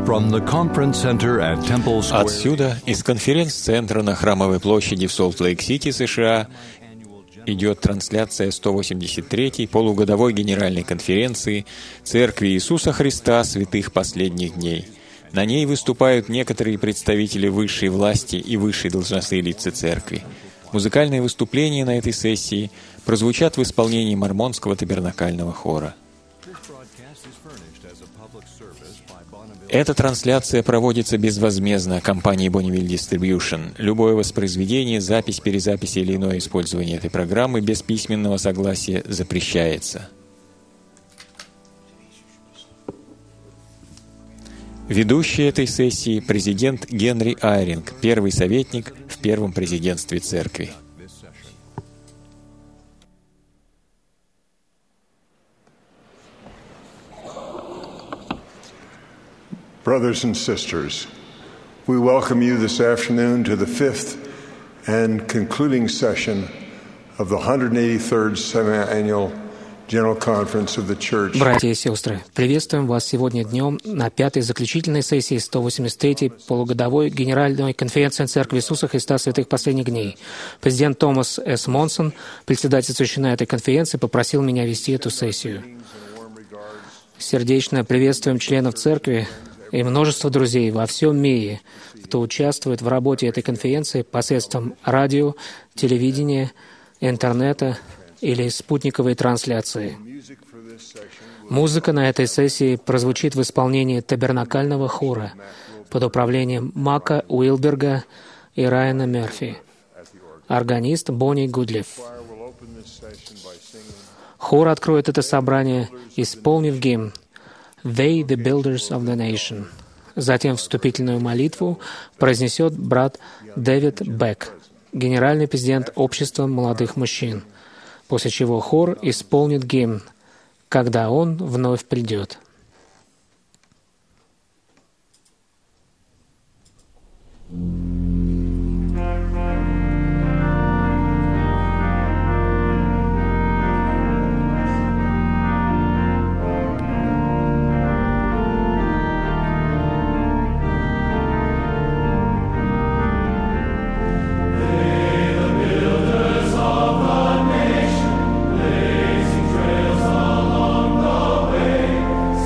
Отсюда, из конференц-центра на Храмовой площади в Солт-Лейк-Сити, США, идет трансляция 183-й полугодовой генеральной конференции Церкви Иисуса Христа святых последних дней. На ней выступают некоторые представители высшей власти и высшие должностные лица Церкви. Музыкальные выступления на этой сессии прозвучат в исполнении Мормонского табернакального хора. Эта трансляция проводится безвозмездно компанией Bonneville Distribution. Любое воспроизведение, запись, перезапись или иное использование этой программы без письменного согласия запрещается. Ведущий этой сессии — президент Генри Айринг, первый советник в первом президентстве Церкви. Brothers and sisters, we welcome you this afternoon to the fifth and concluding session of the 183rd Semi-Annual General Conference of the Church. Братья и сестры, приветствуем вас сегодня днем на пятой заключительной сессии 183-й полугодовой Генеральной конференции Церкви Иисуса Христа святых последних дней. Президент Томас С. Монсон, председательствующий на этой конференции, попросил меня вести эту сессию. Сердечно приветствуем членов Церкви и множество друзей во всем мире, кто участвует в работе этой конференции посредством радио, телевидения, интернета или спутниковой трансляции. Музыка на этой сессии прозвучит в исполнении табернакального хора под управлением Мака Уилберга и Райана Мерфи, органист Бонни Гудлиф. Хор откроет это собрание, исполнив гимн «They, the builders of the nation». Затем вступительную молитву произнесет брат Дэвид Бек, генеральный президент Общества молодых мужчин, после чего хор исполнит гимн «Когда он вновь придет». Trails along the way,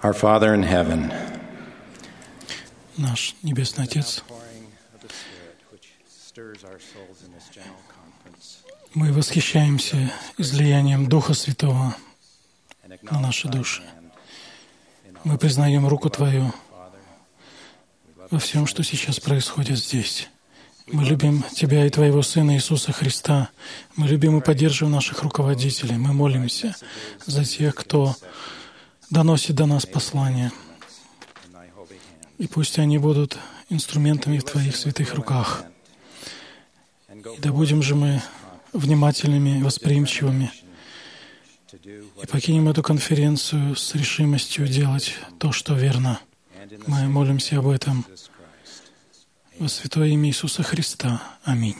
Our Father in heaven, Наш Небесный Отец, мы восхищаемся излиянием Духа Святого на наши души. Мы признаем руку Твою во всем, что сейчас происходит здесь. Мы любим Тебя и Твоего Сына Иисуса Христа. Мы любим и поддерживаем наших руководителей. Мы молимся за тех, кто доносит до нас послание. И пусть они будут инструментами в Твоих святых руках. И да будем же мы внимательными, восприимчивыми. И покинем эту конференцию с решимостью делать то, что верно. Мы молимся об этом во святое имя Иисуса Христа. Аминь.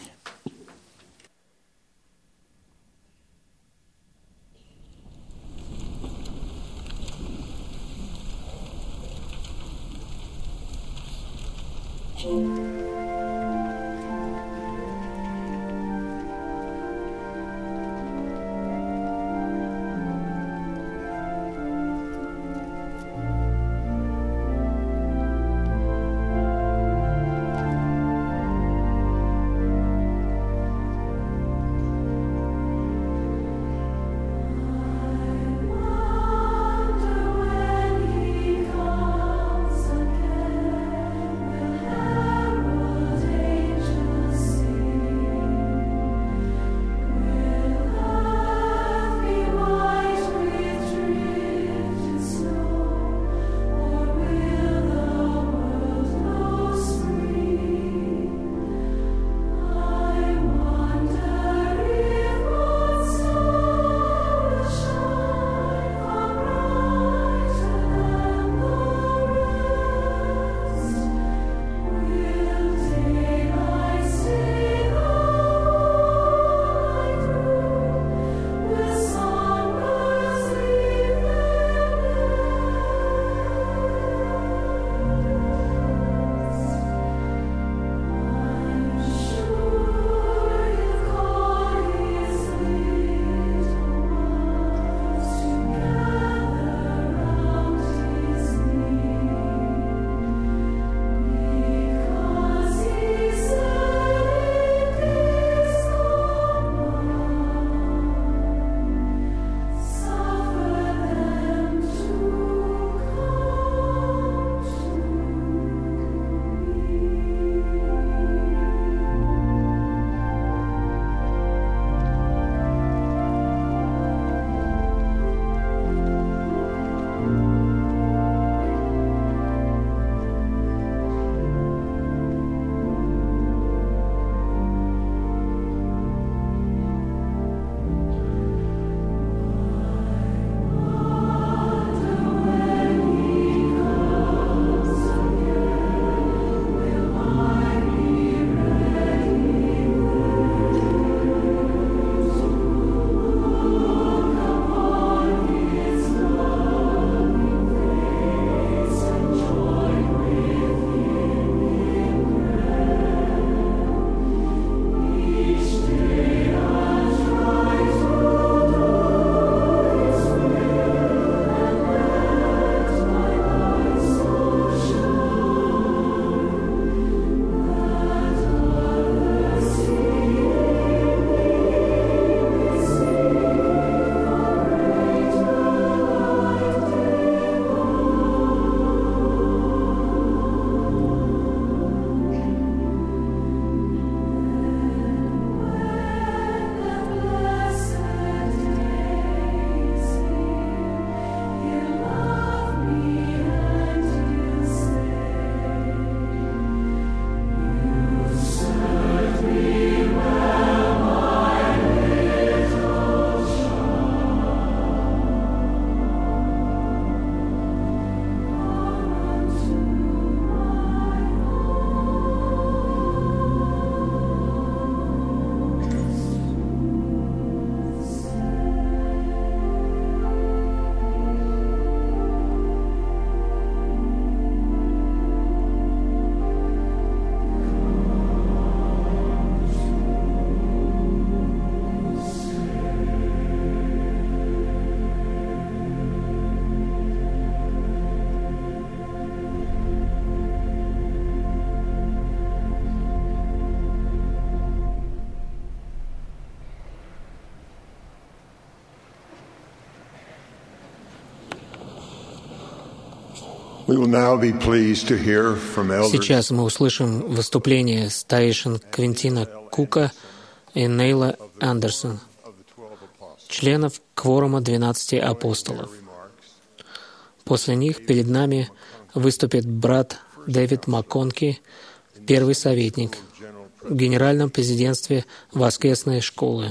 Сейчас мы услышим выступление старейшин Квинтина Кука и Нейла Андерсон, членов кворума 12 апостолов. После них перед нами выступит брат Дэвид МакКонки, первый советник в Генеральном президентстве Воскресной школы.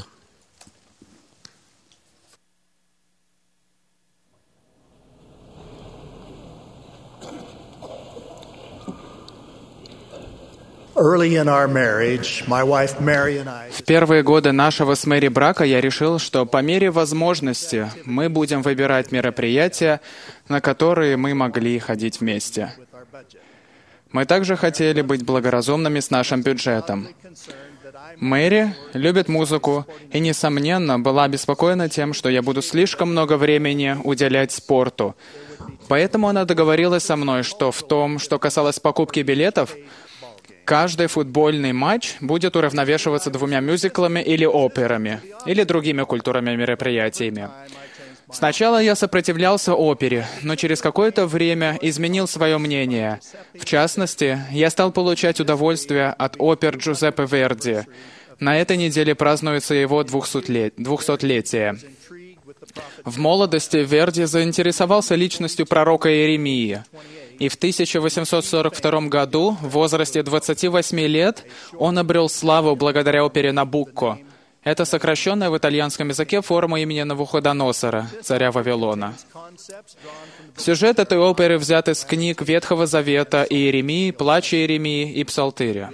В первые годы нашего с Мэри брака я решил, что по мере возможности мы будем выбирать мероприятия, на которые мы могли ходить вместе. Мы также хотели быть благоразумными с нашим бюджетом. Мэри любит музыку и, несомненно, была обеспокоена тем, что я буду слишком много времени уделять спорту. Поэтому она договорилась со мной, что в том, что касалось покупки билетов, каждый футбольный матч будет уравновешиваться 2 мюзиклами или операми, или другими культурными мероприятиями. Сначала я сопротивлялся опере, но через какое-то время изменил свое мнение. В частности, я стал получать удовольствие от опер Джузеппе Верди. На этой неделе празднуется его 200-летие. В молодости Верди заинтересовался личностью пророка Иеремии. И в 1842 году, в возрасте 28 лет, он обрел славу благодаря опере «Набукко». Это сокращенная в итальянском языке форма имени Навуходоносора, царя Вавилона. Сюжет этой оперы взят из книг Ветхого Завета Иеремии, Плач Иеремии и Псалтыря.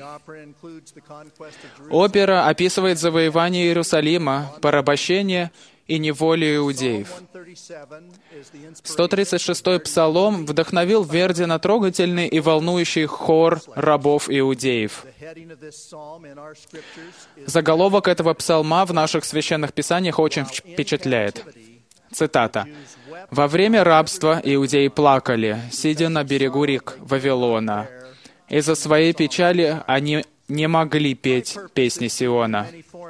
Опера описывает завоевание Иерусалима, порабощение и неволю иудеев. 136-й псалом вдохновил Верди на трогательный и волнующий хор рабов иудеев. Заголовок этого псалма в наших священных писаниях очень впечатляет. Цитата. «Во время рабства иудеи плакали, сидя на берегу рек Вавилона. Из-за своей печали они не могли петь песни Сиона».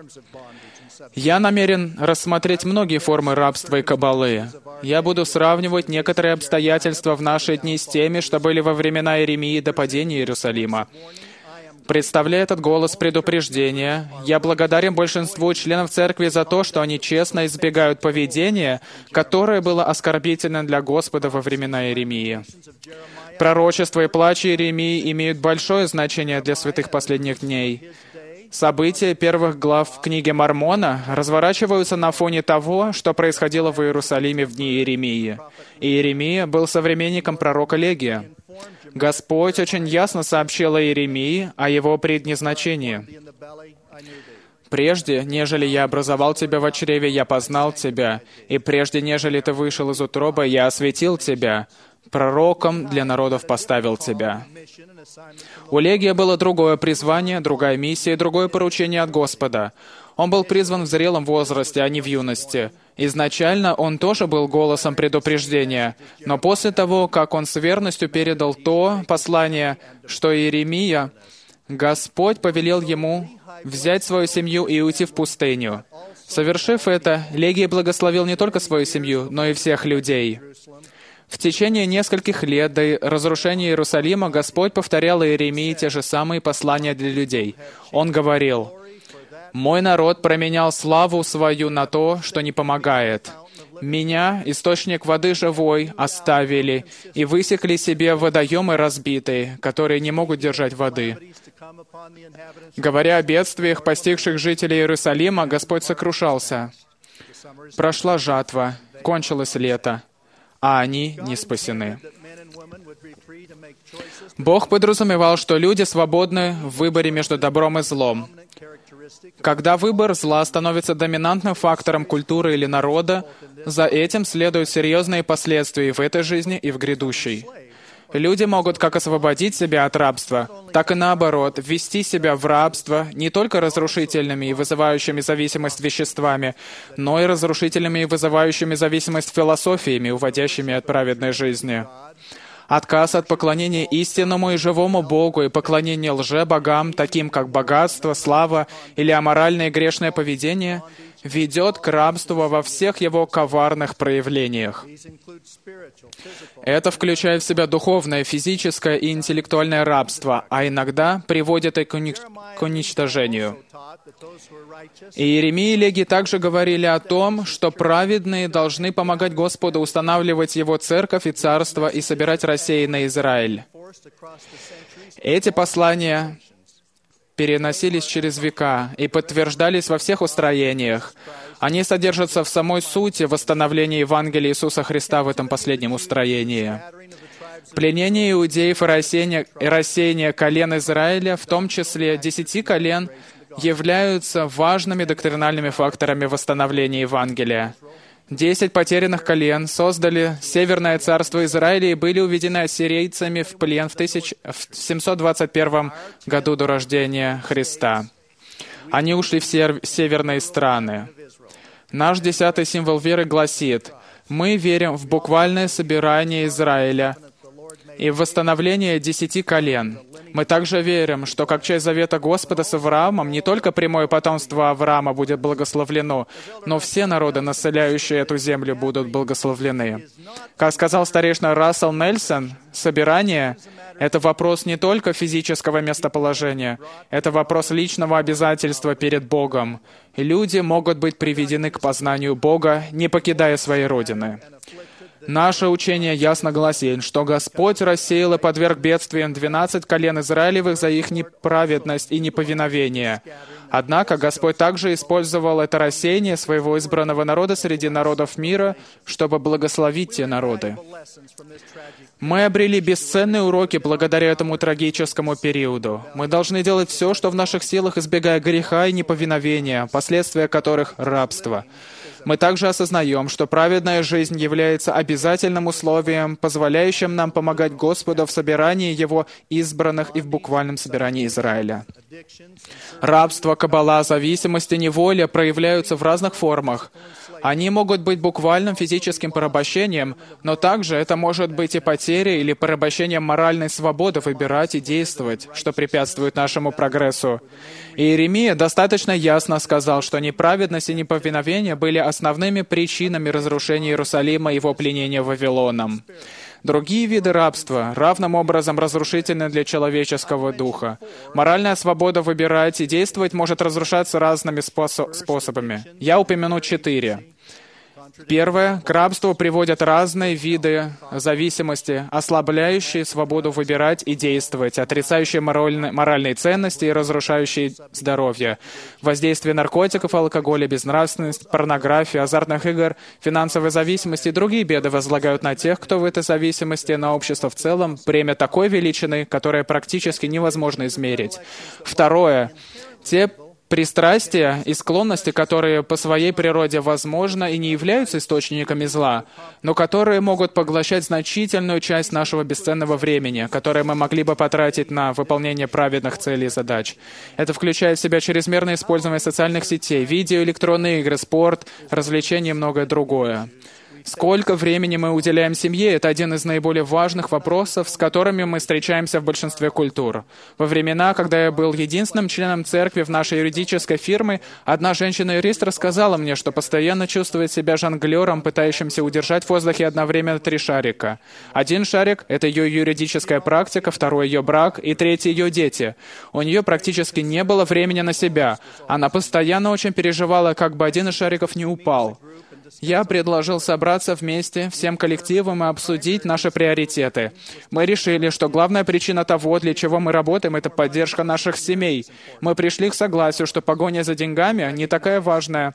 Я намерен рассмотреть многие формы рабства и кабалы. Я буду сравнивать некоторые обстоятельства в наши дни с теми, что были во времена Иеремии до падения Иерусалима. Представляя этот голос предупреждения, я благодарен большинству членов Церкви за то, что они честно избегают поведения, которое было оскорбительным для Господа во времена Иеремии. Пророчество и плач Иеремии имеют большое значение для святых последних дней. События первых глав в книге Мормона разворачиваются на фоне того, что происходило в Иерусалиме в дни Иеремии. Иеремия был современником пророка Легия. Господь очень ясно сообщил Иеремии о его предназначении. «Прежде, нежели я образовал тебя в чреве, я познал тебя, и прежде, нежели ты вышел из утробы, я осветил тебя, пророком для народов поставил тебя». У Легия было другое призвание, другая миссия и другое поручение от Господа. Он был призван в зрелом возрасте, а не в юности. Изначально он тоже был голосом предупреждения, но после того, как он с верностью передал то послание, что Иеремия, Господь повелел ему взять свою семью и уйти в пустыню. Совершив это, Легий благословил не только свою семью, но и всех людей. В течение нескольких лет до разрушения Иерусалима Господь повторял Иеремии те же самые послания для людей. Он говорил: «Мой народ променял славу свою на то, что не помогает. Меня, источник воды живой, оставили и высекли себе водоемы разбитые, которые не могут держать воды». Говоря о бедствиях, постигших жителей Иерусалима, Господь сокрушался. Прошла жатва, кончилось лето, а они не спасены. Бог подразумевал, что люди свободны в выборе между добром и злом. Когда выбор зла становится доминантным фактором культуры или народа, за этим следуют серьезные последствия и в этой жизни, и в грядущей. Люди могут как освободить себя от рабства, так и наоборот, ввести себя в рабство не только разрушительными и вызывающими зависимость веществами, но и разрушительными и вызывающими зависимость философиями, уводящими от праведной жизни. Отказ от поклонения истинному и живому Богу и поклонение лже-богам, таким как богатство, слава или аморальное и грешное поведение, ведет к рабству во всех его коварных проявлениях. Это включает в себя духовное, физическое и интеллектуальное рабство, а иногда приводит и к уничтожению. И Иеремия и Леги также говорили о том, что праведные должны помогать Господу устанавливать Его церковь и царство и собирать рассеянный Израиль. Эти послания переносились через века и подтверждались во всех устроениях. Они содержатся в самой сути восстановления Евангелия Иисуса Христа в этом последнем устроении. Пленение иудеев и рассеяние колен Израиля, в том числе 10 колен, являются важными доктринальными факторами восстановления Евангелия. 10 потерянных колен создали Северное царство Израиля и были уведены ассирийцами в плен в 721 году до рождения Христа. Они ушли в северные страны. Наш 10-й символ веры гласит: мы верим в буквальное собирание Израиля и в восстановление 10 колен. Мы также верим, что как часть завета Господа с Авраамом не только прямое потомство Авраама будет благословлено, но все народы, населяющие эту землю, будут благословлены. Как сказал старейшина Рассел Нельсон, собирание — это вопрос не только физического местоположения, это вопрос личного обязательства перед Богом. И люди могут быть приведены к познанию Бога, не покидая своей родины. Наше учение ясно гласит, что Господь рассеял и подверг бедствиям 12 колен Израилевых за их неправедность и неповиновение. Однако Господь также использовал это рассеяние своего избранного народа среди народов мира, чтобы благословить те народы. Мы обрели бесценные уроки благодаря этому трагическому периоду. Мы должны делать все, что в наших силах, избегая греха и неповиновения, последствия которых — рабство. Мы также осознаем, что праведная жизнь является обязательным условием, позволяющим нам помогать Господу в собирании Его избранных и в буквальном собирании Израиля. Рабство, кабала, зависимость и неволя проявляются в разных формах. Они могут быть буквальным физическим порабощением, но также это может быть и потерей или порабощением моральной свободы выбирать и действовать, что препятствует нашему прогрессу. И Иеремия достаточно ясно сказал, что неправедность и неповиновение были основными причинами разрушения Иерусалима и его пленения Вавилоном. Другие виды рабства равным образом разрушительны для человеческого духа. Моральная свобода выбирать и действовать может разрушаться разными способами. Я упомяну 4. Первое. К рабству приводят разные виды зависимости, ослабляющие свободу выбирать и действовать, отрицающие моральные ценности и разрушающие здоровье. Воздействие наркотиков, алкоголя, безнравственность, порнографии, азартных игр, финансовой зависимости и другие беды возлагают на тех, кто в этой зависимости, на общество в целом, бремя такой величины, которое практически невозможно измерить. Второе. Те пристрастия и склонности, которые по своей природе, возможно, и не являются источниками зла, но которые могут поглощать значительную часть нашего бесценного времени, которое мы могли бы потратить на выполнение праведных целей и задач. Это включает в себя чрезмерное использование социальных сетей, видео, электронные игры, спорт, развлечения и многое другое. Сколько времени мы уделяем семье — это один из наиболее важных вопросов, с которыми мы встречаемся в большинстве культур. Во времена, когда я был единственным членом церкви в нашей юридической фирме, одна женщина-юрист рассказала мне, что постоянно чувствует себя жонглером, пытающимся удержать в воздухе одновременно 3 шарика. Один шарик — это ее юридическая практика, второй — ее брак, и третий — ее дети. У нее практически не было времени на себя. Она постоянно очень переживала, как бы один из шариков не упал. Я предложил собраться вместе, всем коллективом, и обсудить наши приоритеты. Мы решили, что главная причина того, для чего мы работаем, это поддержка наших семей. Мы пришли к согласию, что погоня за деньгами не такая важная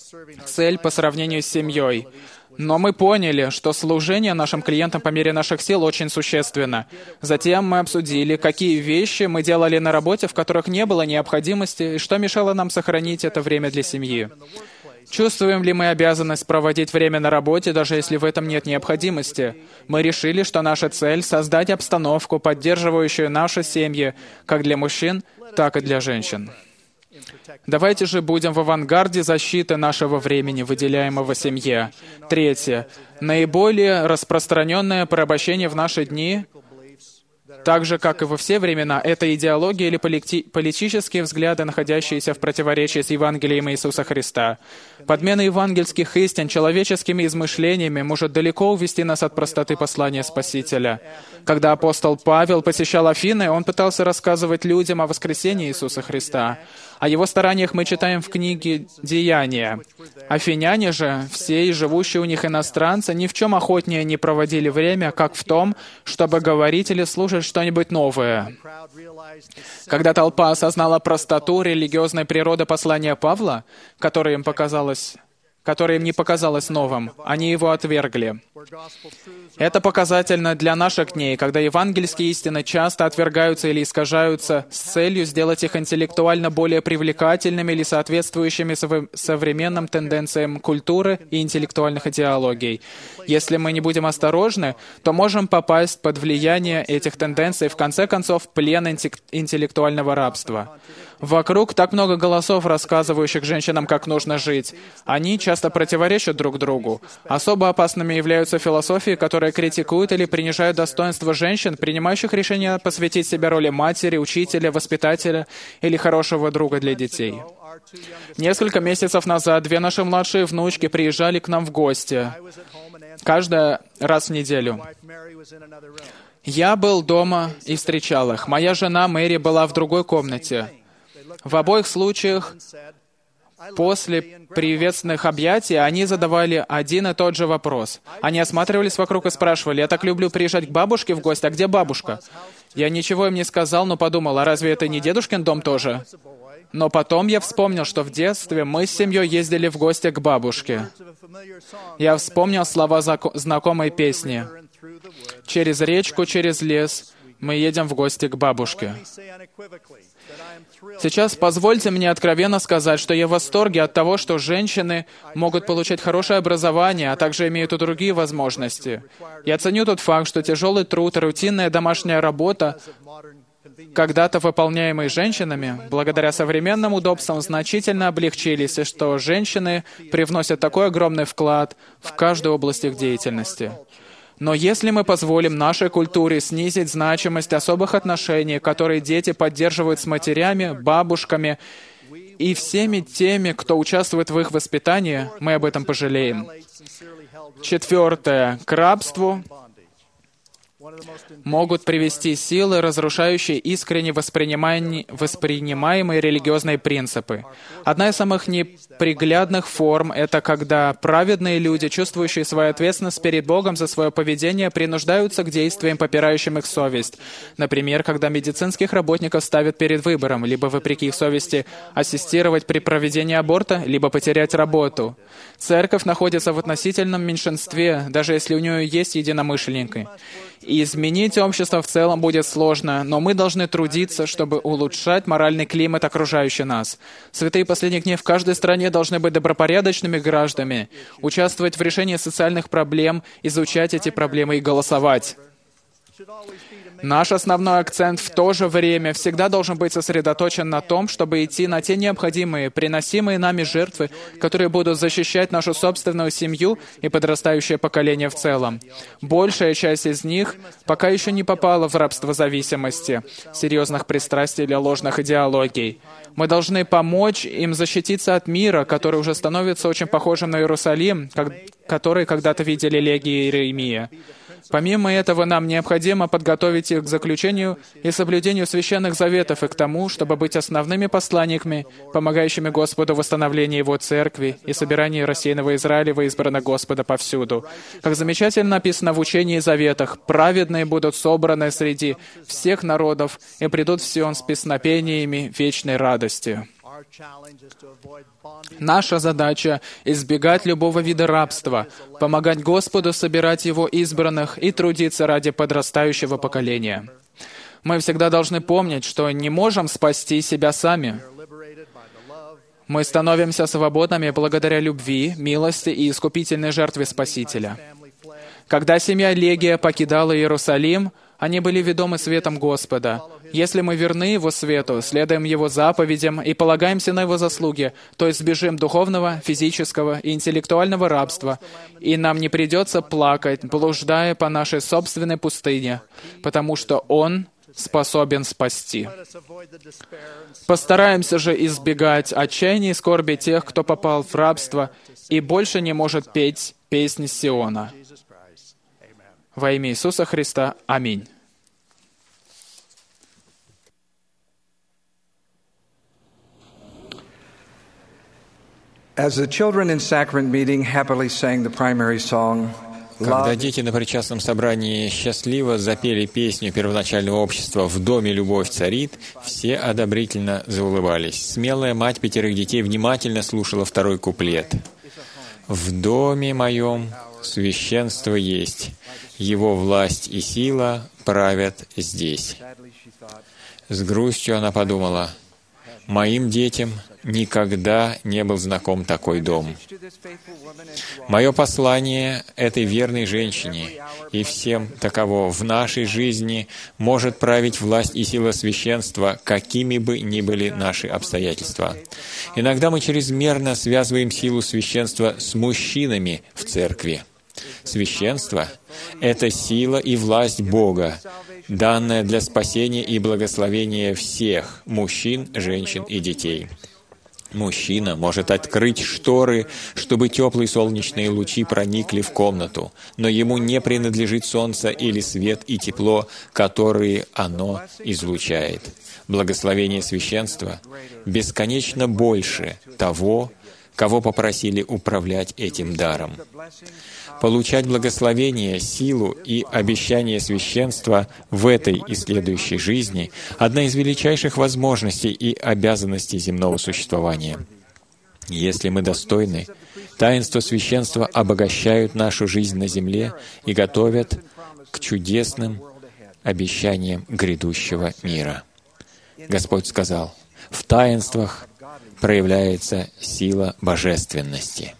цель по сравнению с семьей. Но мы поняли, что служение нашим клиентам по мере наших сил очень существенно. Затем мы обсудили, какие вещи мы делали на работе, в которых не было необходимости, и что мешало нам сохранить это время для семьи. Чувствуем ли мы обязанность проводить время на работе, даже если в этом нет необходимости? Мы решили, что наша цель — создать обстановку, поддерживающую наши семьи, как для мужчин, так и для женщин. Давайте же будем в авангарде защиты нашего времени, выделяемого семье. 3. Наиболее распространенное порабощение в наши дни Так же, как и во все времена, это идеология или политические взгляды, находящиеся в противоречии с Евангелием Иисуса Христа. Подмена евангельских истин человеческими измышлениями может далеко увести нас от простоты послания Спасителя. Когда апостол Павел посещал Афины, он пытался рассказывать людям о воскресении Иисуса Христа. О его стараниях мы читаем в книге «Деяния». Афиняне же, все и живущие у них иностранцы, ни в чем охотнее не проводили время, как в том, чтобы говорить или слушать что-нибудь новое. Когда толпа осознала простоту религиозной природы послания Павла, которое им не показалось новым, они его отвергли. Это показательно для наших дней, когда евангельские истины часто отвергаются или искажаются с целью сделать их интеллектуально более привлекательными или соответствующими современным тенденциям культуры и интеллектуальных идеологий. Если мы не будем осторожны, то можем попасть под влияние этих тенденций, в конце концов, в плен интеллектуального рабства. Вокруг так много голосов, рассказывающих женщинам, как нужно жить. Они часто противоречат друг другу. Особо опасными являются философии, которые критикуют или принижают достоинство женщин, принимающих решение посвятить себя роли матери, учителя, воспитателя или хорошего друга для детей. Несколько месяцев назад 2 наши младшие внучки приезжали к нам в гости, каждый раз в неделю. Я был дома и встречал их. Моя жена Мэри была в другой комнате. В обоих случаях после приветственных объятий они задавали один и тот же вопрос. Они осматривались вокруг и спрашивали: «Я так люблю приезжать к бабушке в гости, а где бабушка?» Я ничего им не сказал, но подумал: а разве это не дедушкин дом тоже? Но потом я вспомнил, что в детстве мы с семьей ездили в гости к бабушке. Я вспомнил слова знакомой песни: «Через речку, через лес мы едем в гости к бабушке». Сейчас позвольте мне откровенно сказать, что я в восторге от того, что женщины могут получать хорошее образование, а также имеют и другие возможности. Я ценю тот факт, что тяжелый труд и рутинная домашняя работа, когда-то выполняемые женщинами, благодаря современным удобствам значительно облегчились, и что женщины привносят такой огромный вклад в каждую область их деятельности. Но если мы позволим нашей культуре снизить значимость особых отношений, которые дети поддерживают с матерями, бабушками и всеми теми, кто участвует в их воспитании, мы об этом пожалеем. 4. К рабству могут привести силы, разрушающие искренне воспринимаемые религиозные принципы. Одна из самых неприглядных форм — это когда праведные люди, чувствующие свою ответственность перед Богом за свое поведение, принуждаются к действиям, попирающим их совесть. Например, когда медицинских работников ставят перед выбором, либо, вопреки их совести, ассистировать при проведении аборта, либо потерять работу. Церковь находится в относительном меньшинстве, даже если у нее есть единомышленники. И изменить общество в целом будет сложно, но мы должны трудиться, чтобы улучшать моральный климат, окружающий нас. Святые последних дней в каждой стране должны быть добропорядочными гражданами, участвовать в решении социальных проблем, изучать эти проблемы и голосовать. Наш основной акцент в то же время всегда должен быть сосредоточен на том, чтобы идти на те необходимые, приносимые нами жертвы, которые будут защищать нашу собственную семью и подрастающее поколение в целом. Большая часть из них пока еще не попала в рабство зависимости, серьезных пристрастий или ложных идеологий. Мы должны помочь им защититься от мира, который уже становится очень похожим на Иерусалим, который когда-то видели Легия и Иеремия. Помимо этого, нам необходимо подготовить их к заключению и соблюдению священных заветов и к тому, чтобы быть основными посланниками, помогающими Господу в восстановлении Его Церкви и собирании рассеянного Израиля во избранных Господа повсюду. Как замечательно написано в учении и заветах, праведные будут собраны среди всех народов и придут в Сион с песнопениями вечной радости. Наша задача — избегать любого вида рабства, помогать Господу собирать Его избранных и трудиться ради подрастающего поколения. Мы всегда должны помнить, что не можем спасти себя сами. Мы становимся свободными благодаря любви, милости и искупительной жертве Спасителя. Когда семья Легия покидала Иерусалим, они были ведомы светом Господа. Если мы верны Его свету, следуем Его заповедям и полагаемся на Его заслуги, то избежим духовного, физического и интеллектуального рабства, и нам не придется плакать, блуждая по нашей собственной пустыне, потому что Он способен спасти. Постараемся же избегать отчаяния и скорби тех, кто попал в рабство и больше не может петь песни Сиона. Во имя Иисуса Христа. Аминь. As the children in sacrament meeting happily sang the primary song, Когда дети на причастном собрании счастливо запели песню первоначального общества «В доме любовь царит», все одобрительно заулыбались. Смелая мать 5 детей внимательно слушала второй куплет. «В доме моем священство есть, его власть и сила правят здесь». С грустью она подумала: «Моим детям никогда не был знаком такой дом». Мое послание этой верной женщине и всем таково: в нашей жизни может править власть и сила священства, какими бы ни были наши обстоятельства. Иногда мы чрезмерно связываем силу священства с мужчинами в церкви. Священство — это сила и власть Бога, данная для спасения и благословения всех мужчин, женщин и детей. Мужчина может открыть шторы, чтобы теплые солнечные лучи проникли в комнату, но ему не принадлежит солнце или свет и тепло, которые оно излучает. Благословение священства бесконечно больше того, кого попросили управлять этим даром. Получать благословение, силу и обещание священства в этой и следующей жизни — одна из величайших возможностей и обязанностей земного существования. Если мы достойны, таинства священства обогащают нашу жизнь на земле и готовят к чудесным обещаниям грядущего мира. Господь сказал: «В таинствах проявляется сила божественности».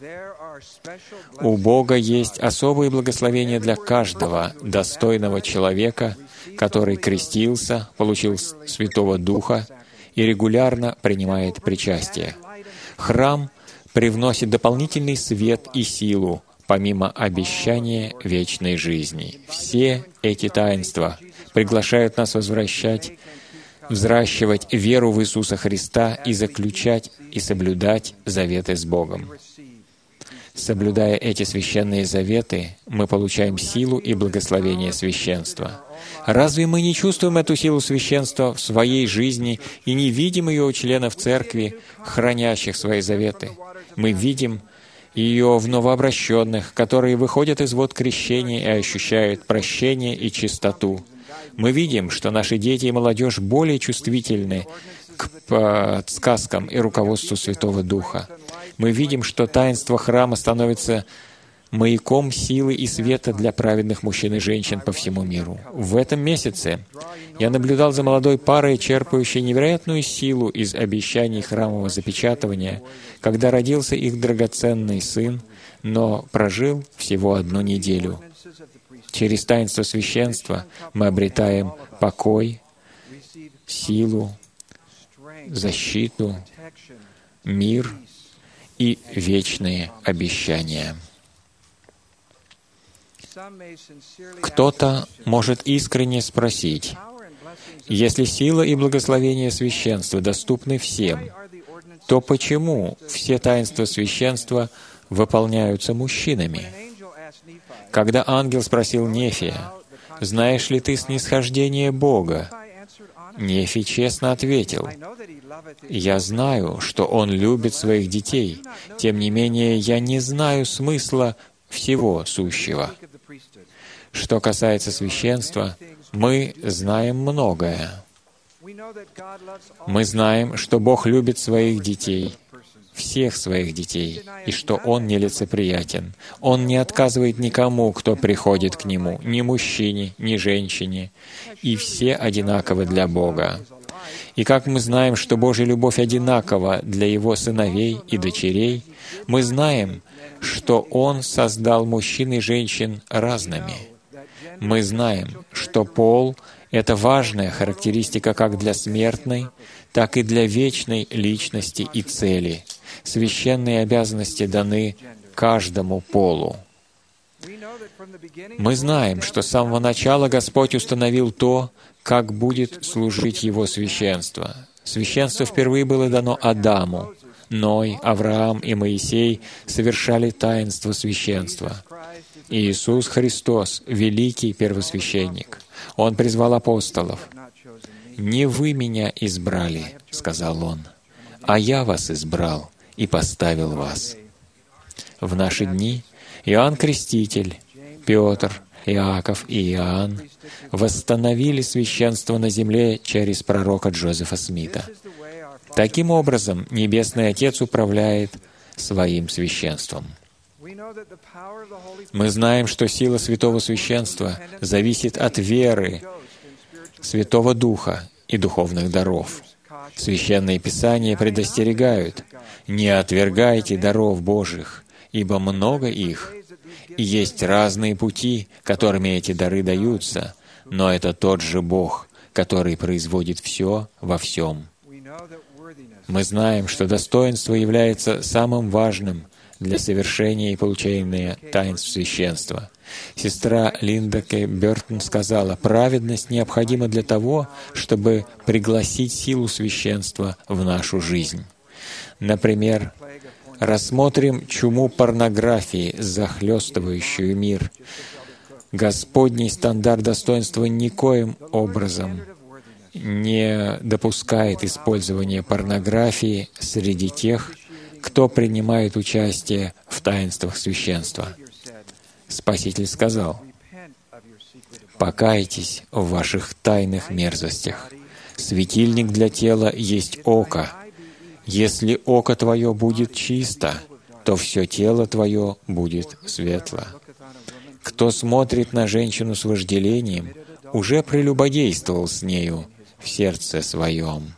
У Бога есть особые благословения для каждого достойного человека, который крестился, получил Святого Духа и регулярно принимает причастие. Храм привносит дополнительный свет и силу, помимо обещания вечной жизни. Все эти таинства приглашают нас взращивать веру в Иисуса Христа и заключать и соблюдать заветы с Богом. Соблюдая эти священные заветы, мы получаем силу и благословение священства. Разве мы не чувствуем эту силу священства в своей жизни и не видим ее у членов церкви, хранящих свои заветы? Мы видим ее в новообращенных, которые выходят из вод крещения и ощущают прощение и чистоту. Мы видим, что наши дети и молодежь более чувствительны к подсказкам и руководству Святого Духа. Мы видим, что таинство храма становится маяком силы и света для праведных мужчин и женщин по всему миру. В этом месяце я наблюдал за молодой парой, черпающей невероятную силу из обещаний храмового запечатывания, когда родился их драгоценный сын, но прожил всего 1 неделю. Через таинство священства мы обретаем покой, силу, защиту, мир и вечные обещания. Кто-то может искренне спросить: если сила и благословение священства доступны всем, то почему все таинства священства выполняются мужчинами? Когда ангел спросил Нефия: «Знаешь ли ты снисхождение Бога?», Нефий честно ответил: «Я знаю, что Он любит своих детей, тем не менее я не знаю смысла всего сущего». Что касается священства, мы знаем многое. Мы знаем, что Бог любит своих детей, всех своих детей, и что Он нелицеприятен. Он не отказывает никому, кто приходит к Нему, ни мужчине, ни женщине, и все одинаковы для Бога. И как мы знаем, что Божья любовь одинакова для Его сыновей и дочерей, мы знаем, что Он создал мужчин и женщин разными. Мы знаем, что пол — это важная характеристика как для смертной, так и для вечной личности и цели. Священные обязанности даны каждому полу. Мы знаем, что с самого начала Господь установил то, как будет служить Его священство. Священство впервые было дано Адаму. Ной, Авраам и Моисей совершали таинство священства. И Иисус Христос — великий первосвященник. Он призвал апостолов. «Не вы меня избрали, — сказал Он, — а я вас избрал и поставил вас». В наши дни Иоанн Креститель, Петр, Иаков и Иоанн восстановили священство на земле через пророка Джозефа Смита. Таким образом, Небесный Отец управляет своим священством. Мы знаем, что сила Святого Священства зависит от веры Святого Духа и духовных даров. Священные Писания предостерегают: «Не отвергайте даров Божьих, ибо много их, и есть разные пути, которыми эти дары даются, но это тот же Бог, который производит все во всем». Мы знаем, что достоинство является самым важным для совершения и получения таинств священства. Сестра Линда К. Бёртон сказала: «Праведность необходима для того, чтобы пригласить силу священства в нашу жизнь». Например, рассмотрим чуму порнографии, захлестывающую мир. Господний стандарт достоинства никоим образом не допускает использования порнографии среди тех, кто принимает участие в таинствах священства. Спаситель сказал: «Покайтесь в ваших тайных мерзостях. Светильник для тела есть око. Если око твое будет чисто, то все тело твое будет светло. Кто смотрит на женщину с вожделением, уже прелюбодействовал с нею в сердце своем».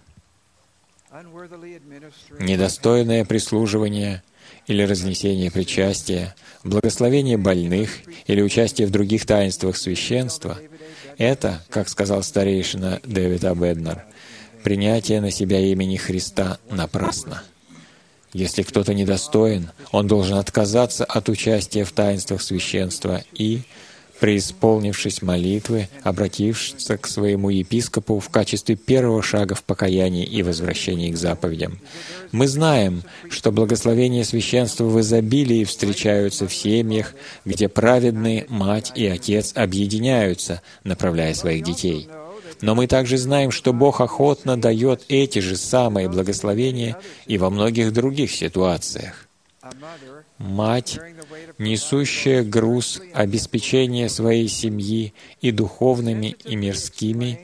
Недостойное прислуживание или разнесение причастия, благословение больных или участие в других таинствах священства — это, как сказал старейшина Дэвид А. Беднар, принятие на себя имени Христа напрасно. Если кто-то недостоин, он должен отказаться от участия в таинствах священства и, преисполнившись молитвы, обратившись к своему епископу в качестве первого шага в покаянии и возвращении к заповедям. Мы знаем, что благословения священства в изобилии встречаются в семьях, где праведные мать и отец объединяются, направляя своих детей. Но мы также знаем, что Бог охотно дает эти же самые благословения и во многих других ситуациях. Мать, несущая груз обеспечения своей семьи и духовными, и мирскими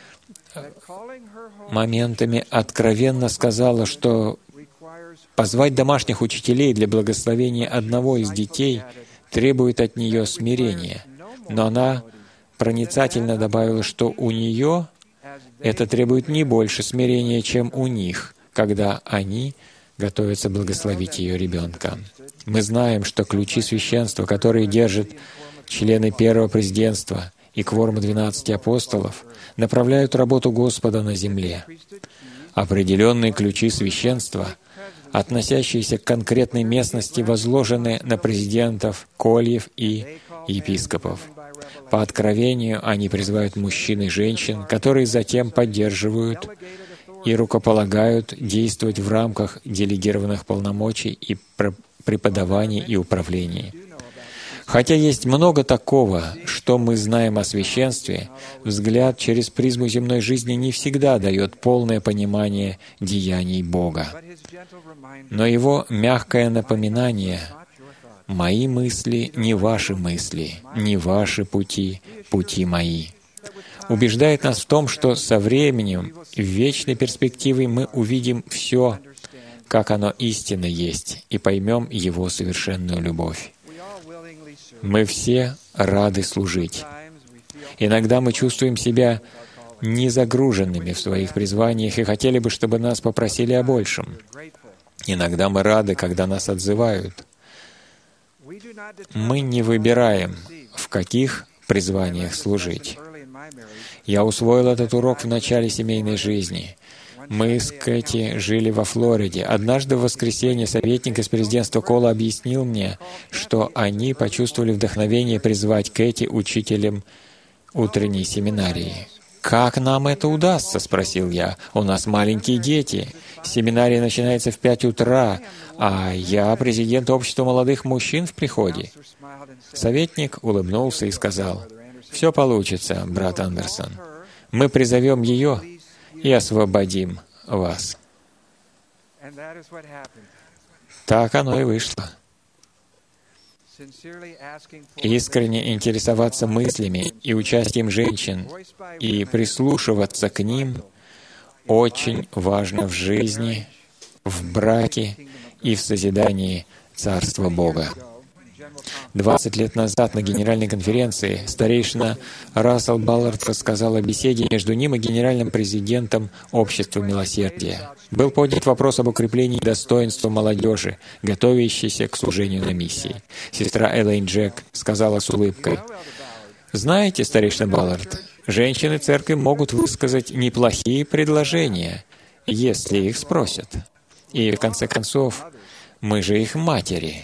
моментами, откровенно сказала, что позвать домашних учителей для благословения одного из детей требует от нее смирения. Но она проницательно добавила, что у нее это требует не больше смирения, чем у них, когда они готовятся благословить ее ребенка. Мы знаем, что ключи священства, которые держат члены Первого президентства и кворума 12 апостолов, направляют работу Господа на земле. Определенные ключи священства, относящиеся к конкретной местности, возложены на президентов, кольев и епископов. По откровению они призывают мужчин и женщин, которые затем поддерживают и рукополагают действовать в рамках делегированных полномочий и преподавания и управления. Хотя есть много такого, что мы знаем о священстве, взгляд через призму земной жизни не всегда дает полное понимание деяний Бога. Но его мягкое напоминание — «Мои мысли не ваши мысли, не ваши пути, пути мои» убеждает нас в том, что со временем и в вечной перспективе мы увидим все, как оно истинно есть, и поймем Его совершенную любовь. Мы все рады служить. Иногда мы чувствуем себя не загруженными в своих призваниях и хотели бы, чтобы нас попросили о большем. Иногда мы рады, когда нас отзывают. Мы не выбираем, в каких призваниях служить. Я усвоил этот урок в начале семейной жизни. Мы с Кэти жили во Флориде. Однажды в воскресенье советник из президентства Кола объяснил мне, что они почувствовали вдохновение призвать Кэти учителем утренней семинарии. «Как нам это удастся?» — спросил я. «У нас маленькие дети. Семинария начинается в 5 утра, а я президент общества молодых мужчин в приходе». Советник улыбнулся и сказал: «Все получится, брат Андерсон. Мы призовем ее и освободим вас». Так оно и вышло. Искренне интересоваться мыслями и участием женщин и прислушиваться к ним очень важно в жизни, в браке и в созидании Царства Бога. 20 лет назад на Генеральной конференции старейшина Рассел Баллард рассказал о беседе между ним и генеральным президентом Общества Милосердия. Был поднят вопрос об укреплении достоинства молодежи, готовящейся к служению на миссии. Сестра Элейн Джек сказала с улыбкой: «Знаете, старейшина Баллард, женщины церкви могут высказать неплохие предложения, если их спросят. И в конце концов, мы же их матери».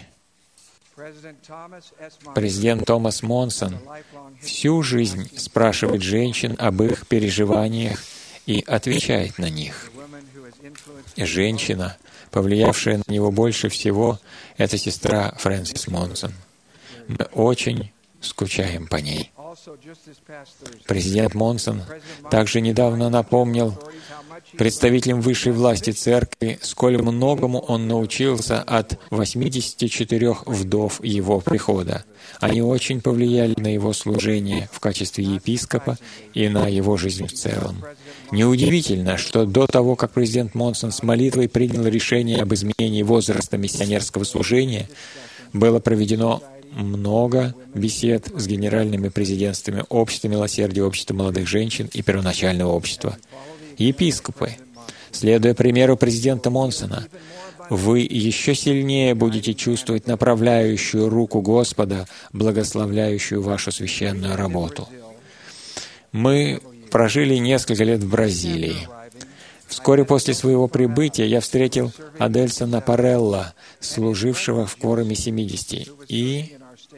Президент Томас Монсон всю жизнь спрашивает женщин об их переживаниях и отвечает на них. Женщина, повлиявшая на него больше всего, это сестра Фрэнсис Монсон. Мы очень скучаем по ней. Президент Монсон также недавно напомнил представителям высшей власти церкви, сколь многому он научился от 84 вдов его прихода. Они очень повлияли на его служение в качестве епископа и на его жизнь в целом. Неудивительно, что до того, как президент Монсон с молитвой принял решение об изменении возраста миссионерского служения, было проведено много бесед с генеральными президентствами Общества Милосердия, Общества молодых женщин и Первоначального общества. Епископы, следуя примеру президента Монсона, вы еще сильнее будете чувствовать направляющую руку Господа, благословляющую вашу священную работу. Мы прожили несколько лет в Бразилии. Вскоре после своего прибытия я встретил Адельсона Парелла, служившего в Кворуме 70, и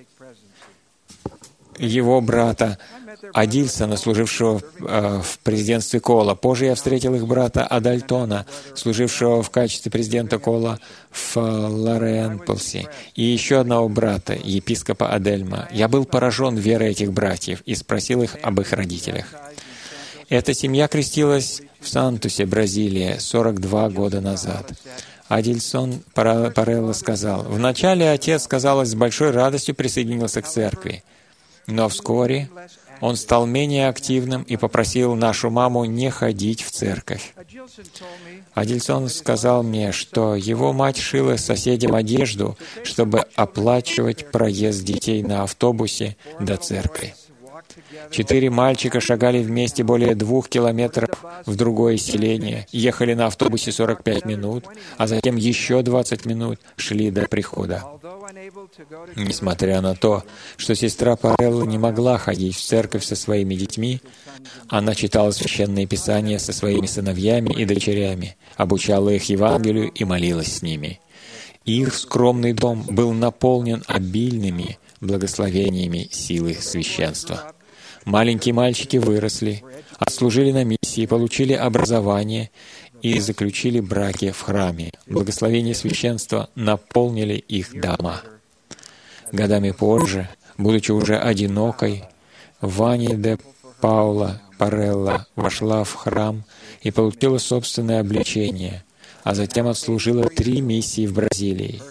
его брата Адильсона, служившего в президентстве Кола. Позже я встретил их брата Адальтона, служившего в качестве президента Кола в Лориенпилсе, и еще одного брата, епископа Адельма. Я был поражен верой этих братьев и спросил их об их родителях. Эта семья крестилась в Сантусе, Бразилия, 42 года назад. Адильсон Парелло сказал: «Вначале отец, казалось, с большой радостью присоединился к церкви, но вскоре он стал менее активным и попросил нашу маму не ходить в церковь. Адильсон сказал мне, что его мать шила соседям одежду, чтобы оплачивать проезд детей на автобусе до церкви. 4 мальчика шагали вместе более 2 километров в другое селение, ехали на автобусе 45 минут, а затем еще 20 минут шли до прихода. Несмотря на то, что сестра Парелла не могла ходить в церковь со своими детьми, она читала Священное Писание со своими сыновьями и дочерями, обучала их Евангелию и молилась с ними. Их скромный дом был наполнен обильными благословениями силы священства. Маленькие мальчики выросли, отслужили на миссии, получили образование и заключили браки в храме. Благословения священства наполнили их дома. Годами позже, будучи уже одинокой, Ваня де Паула Парелла вошла в храм и получила собственное обличение, а затем отслужила 3 миссии в Бразилии.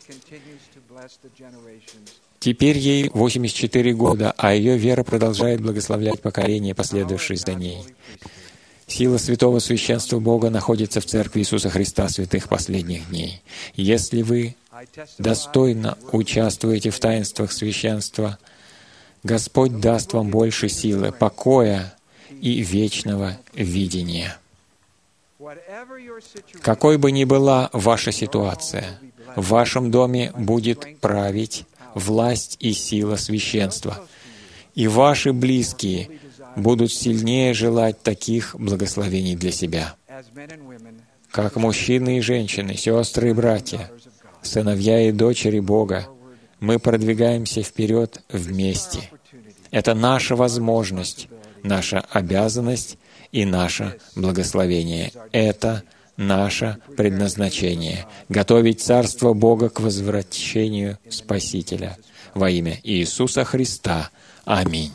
Теперь ей 84 года, а ее вера продолжает благословлять поколения, последовавшие за ней. Сила святого священства Бога находится в Церкви Иисуса Христа святых последних дней. Если вы достойно участвуете в таинствах священства, Господь даст вам больше силы, покоя и вечного видения. Какой бы ни была ваша ситуация, в вашем доме будет править власть и сила священства, и ваши близкие будут сильнее желать таких благословений для себя. Как мужчины и женщины, сестры и братья, сыновья и дочери Бога, мы продвигаемся вперед вместе. Это наша возможность, наша обязанность и наше благословение. Это наше предназначение — готовить Царство Бога к возвращению Спасителя. Во имя Иисуса Христа. Аминь.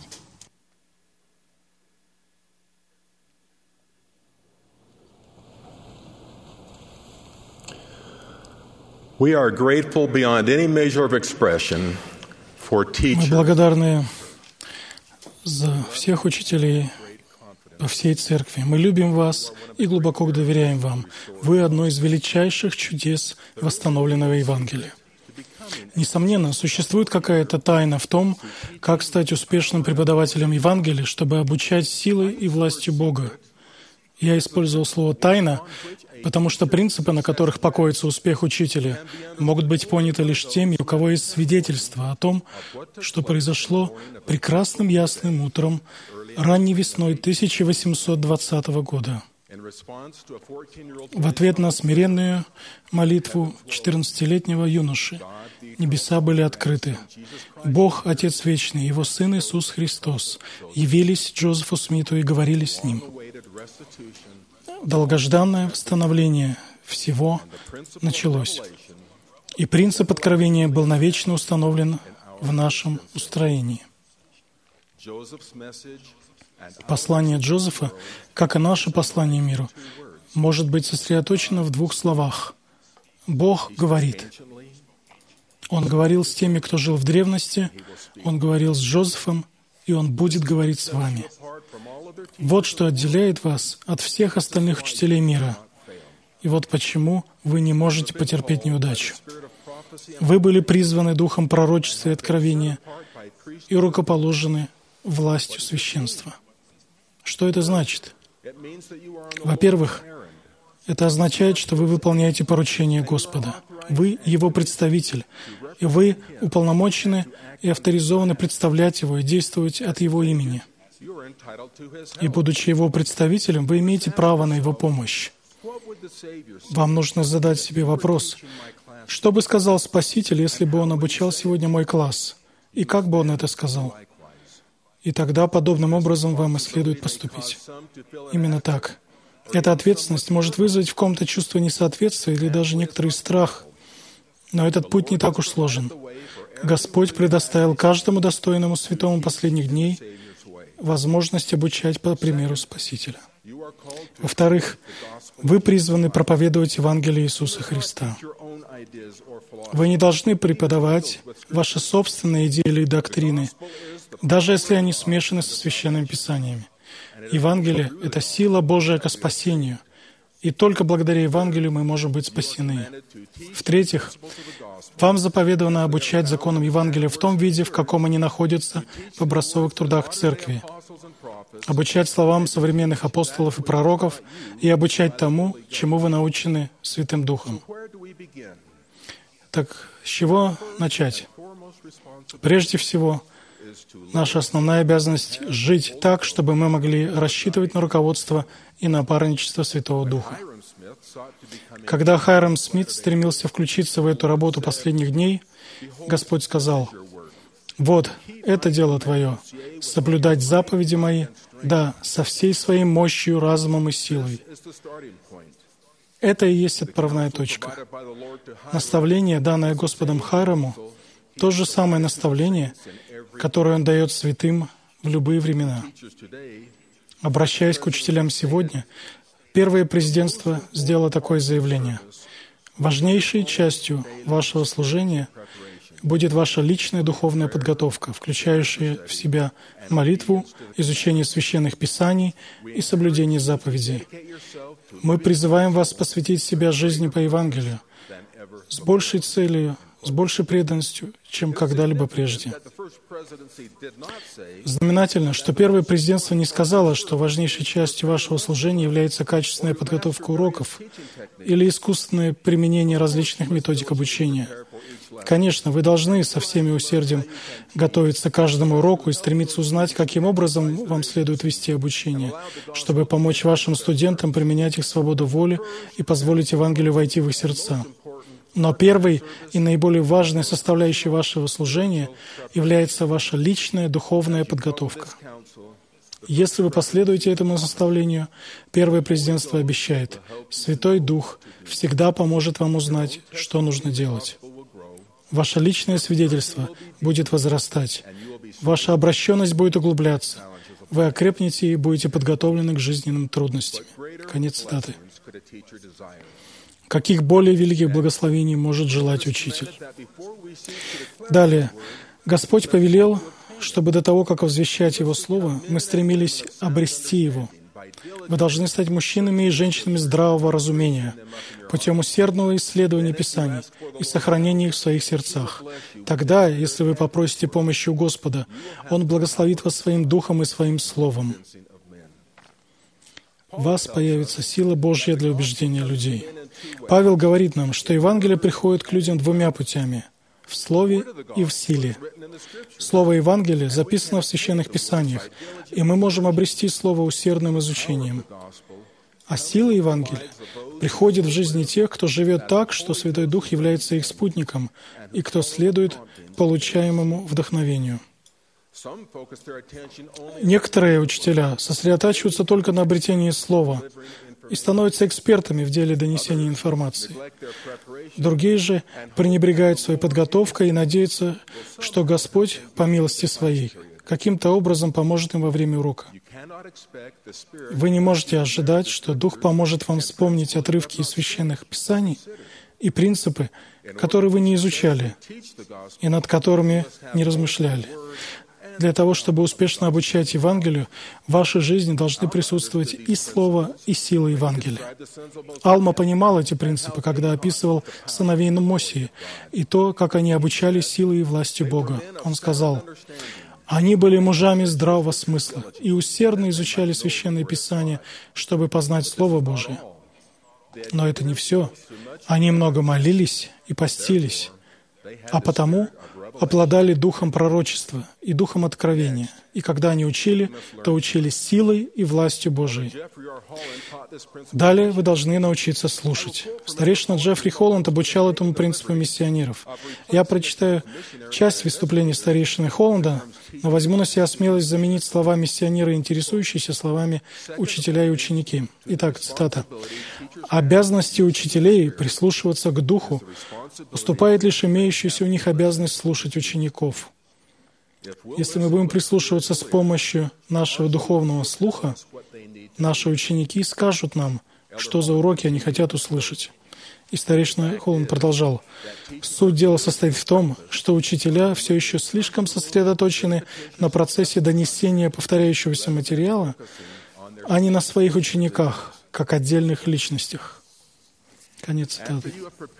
We are grateful beyond any measure of expression for Мы teachers. благодарны за всех учителей по всей церкви. Мы любим вас и глубоко доверяем вам. Вы одно из величайших чудес восстановленного Евангелия. Несомненно, существует какая-то тайна в том, как стать успешным преподавателем Евангелия, чтобы обучать силой и властью Бога. Я использовал слово «тайна», потому что принципы, на которых покоится успех учителя, могут быть поняты лишь теми, у кого есть свидетельство о том, что произошло прекрасным ясным утром ранней весной 1820 года. В ответ на смиренную молитву 14-летнего юноши небеса были открыты. Бог, Отец Вечный, Его Сын Иисус Христос явились Джозефу Смиту и говорили с ним. Долгожданное восстановление всего началось, и принцип откровения был навечно установлен в нашем устроении. Послание Джозефа, как и наше послание миру, может быть сосредоточено в двух словах. Бог говорит. Он говорил с теми, кто жил в древности, Он говорил с Джозефом, и Он будет говорить с вами. Вот что отделяет вас от всех остальных учителей мира. И вот почему вы не можете потерпеть неудачу. Вы были призваны духом пророчества и откровения и рукоположены властью священства. Что это значит? Во-первых, это означает, что вы выполняете поручение Господа. Вы Его представитель, и вы уполномочены и авторизованы представлять Его и действовать от Его имени. И, будучи Его представителем, вы имеете право на Его помощь. Вам нужно задать себе вопрос, что бы сказал Спаситель, если бы Он обучал сегодня мой класс? И как бы Он это сказал? И тогда подобным образом вам и следует поступить. Именно так. Эта ответственность может вызвать в ком-то чувство несоответствия или даже некоторый страх. Но этот путь не так уж сложен. Господь предоставил каждому достойному святому последних дней возможность обучать по примеру Спасителя. Во-вторых, вы призваны проповедовать Евангелие Иисуса Христа. Вы не должны преподавать ваши собственные идеи или доктрины, даже если они смешаны со Священными Писаниями. Евангелие — это сила Божия ко спасению, и только благодаря Евангелию мы можем быть спасены. В-третьих, вам заповедано обучать законам Евангелия в том виде, в каком они находятся в образцовых трудах Церкви, обучать словам современных апостолов и пророков и обучать тому, чему вы научены Святым Духом. Так, с чего начать? Прежде всего, наша основная обязанность — жить так, чтобы мы могли рассчитывать на руководство и напарничество Святого Духа. Когда Хайрам Смит стремился включиться в эту работу последних дней, Господь сказал: «Вот, это дело твое, соблюдать заповеди мои, да, со всей своей мощью, разумом и силой». Это и есть отправная точка. Наставление, данное Господом Хайраму, то же самое наставление, которое Он дает святым в любые времена. Обращаясь к учителям сегодня, первое президентство сделало такое заявление: «Важнейшей частью вашего служения будет ваша личная духовная подготовка, включающая в себя молитву, изучение священных писаний и соблюдение заповедей. Мы призываем вас посвятить себя жизни по Евангелию с большей целью с большей преданностью, чем когда-либо прежде. Знаменательно, что первое президентство не сказало, что важнейшей частью вашего служения является качественная подготовка уроков или искусственное применение различных методик обучения. Конечно, вы должны со всеми усердием готовиться к каждому уроку и стремиться узнать, каким образом вам следует вести обучение, чтобы помочь вашим студентам применять их свободу воли и позволить Евангелию войти в их сердца. Но первой и наиболее важной составляющей вашего служения является ваша личная духовная подготовка. Если вы последуете этому наставлению, первое президентство обещает: Святой Дух всегда поможет вам узнать, что нужно делать. Ваше личное свидетельство будет возрастать. Ваша обращенность будет углубляться. Вы окрепнете и будете подготовлены к жизненным трудностям. Конец цитаты. Каких более великих благословений может желать учитель? Далее. Господь повелел, чтобы до того, как возвещать Его Слово, мы стремились обрести Его. Вы должны стать мужчинами и женщинами здравого разумения путем усердного исследования Писаний и сохранения их в своих сердцах. Тогда, если вы попросите помощи у Господа, Он благословит вас Своим Духом и Своим Словом. В вас появится сила Божья для убеждения людей. Павел говорит нам, что Евангелие приходит к людям двумя путями — в Слове и в силе. Слово Евангелия записано в Священных Писаниях, и мы можем обрести Слово усердным изучением. А сила Евангелия приходит в жизни тех, кто живет так, что Святой Дух является их спутником, и кто следует получаемому вдохновению. Некоторые учителя сосредотачиваются только на обретении слова и становятся экспертами в деле донесения информации. Другие же пренебрегают своей подготовкой и надеются, что Господь, по милости Своей, каким-то образом поможет им во время урока. Вы не можете ожидать, что Дух поможет вам вспомнить отрывки из Священных Писаний и принципы, которые вы не изучали и над которыми не размышляли. Для того, чтобы успешно обучать Евангелию, в вашей жизни должны присутствовать и Слово, и сила Евангелия. Алма понимал эти принципы, когда описывал сыновей Мосии и то, как они обучали силой и властью Бога. Он сказал: «Они были мужами здравого смысла и усердно изучали Священные Писания, чтобы познать Слово Божие. Но это не все. Они много молились и постились, а потому обладали духом пророчества и духом откровения. И когда они учили, то учили силой и властью Божией». Далее вы должны научиться слушать. Старейшина Джеффри Холланд обучал этому принципу миссионеров. Я прочитаю часть выступления старейшины Холланда, но возьму на себя смелость заменить слова миссионера, интересующиеся, словами учителя и ученики. Итак, цитата. «Обязанности учителей прислушиваться к Духу уступает лишь имеющуюся у них обязанность слушать учеников. Если мы будем прислушиваться с помощью нашего духовного слуха, наши ученики скажут нам, что за уроки они хотят услышать». И старейшина Холланд продолжал: «Суть дела состоит в том, что учителя все еще слишком сосредоточены на процессе донесения повторяющегося материала, а не на своих учениках, как отдельных личностях». Конец цитаты.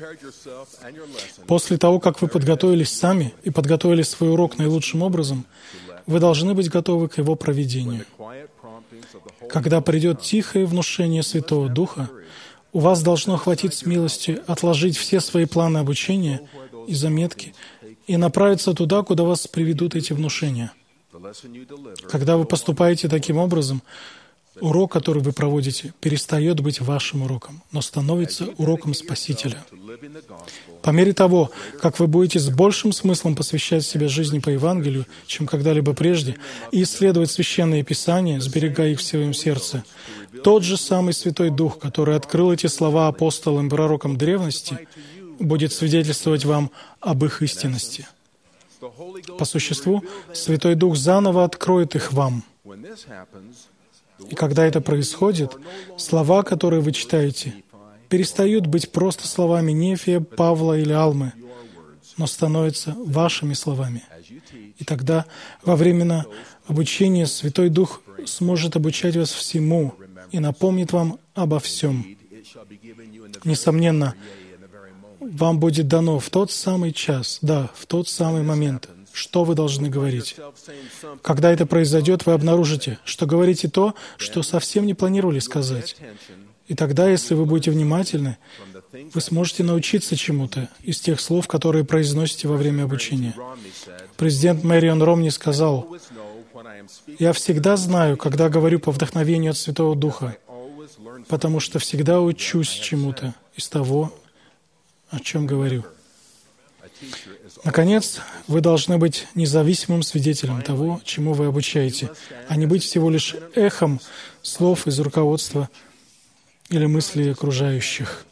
После того, как вы подготовились сами и подготовили свой урок наилучшим образом, вы должны быть готовы к его проведению. Когда придет тихое внушение Святого Духа, у вас должно хватить смелости отложить все свои планы обучения и заметки и направиться туда, куда вас приведут эти внушения. Когда вы поступаете таким образом, урок, который вы проводите, перестает быть вашим уроком, но становится уроком Спасителя. По мере того, как вы будете с большим смыслом посвящать себя жизни по Евангелию, чем когда-либо прежде, и исследовать Священные Писания, сберегая их в своем сердце, тот же самый Святой Дух, который открыл эти слова апостолам и пророкам древности, будет свидетельствовать вам об их истинности. По существу, Святой Дух заново откроет их вам. И когда это происходит, слова, которые вы читаете, перестают быть просто словами Нефия, Павла или Алмы, но становятся вашими словами. И тогда во время обучения Святой Дух сможет обучать вас всему и напомнит вам обо всем. Несомненно, вам будет дано в тот самый час, да, в тот самый момент, что вы должны говорить. Когда это произойдет, вы обнаружите, что говорите то, что совсем не планировали сказать. И тогда, если вы будете внимательны, вы сможете научиться чему-то из тех слов, которые произносите во время обучения. Президент Мэрион Ромни сказал: «Я всегда знаю, когда говорю по вдохновению от Святого Духа, потому что всегда учусь чему-то из того, о чем говорю». Наконец, вы должны быть независимым свидетелем того, чему вы обучаете, а не быть всего лишь эхом слов из руководства или мыслей окружающих.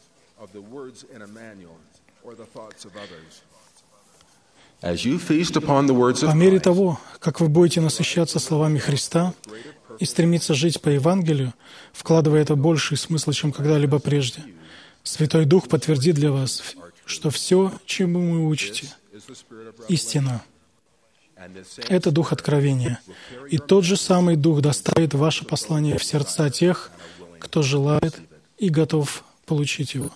По мере того, как вы будете насыщаться словами Христа и стремиться жить по Евангелию, вкладывая это больший смысл, чем когда-либо прежде, Святой Дух подтвердит для вас, что все, чему вы учите, истина. Это Дух откровения. И тот же самый Дух доставит ваше послание в сердца тех, кто желает и готов получить его.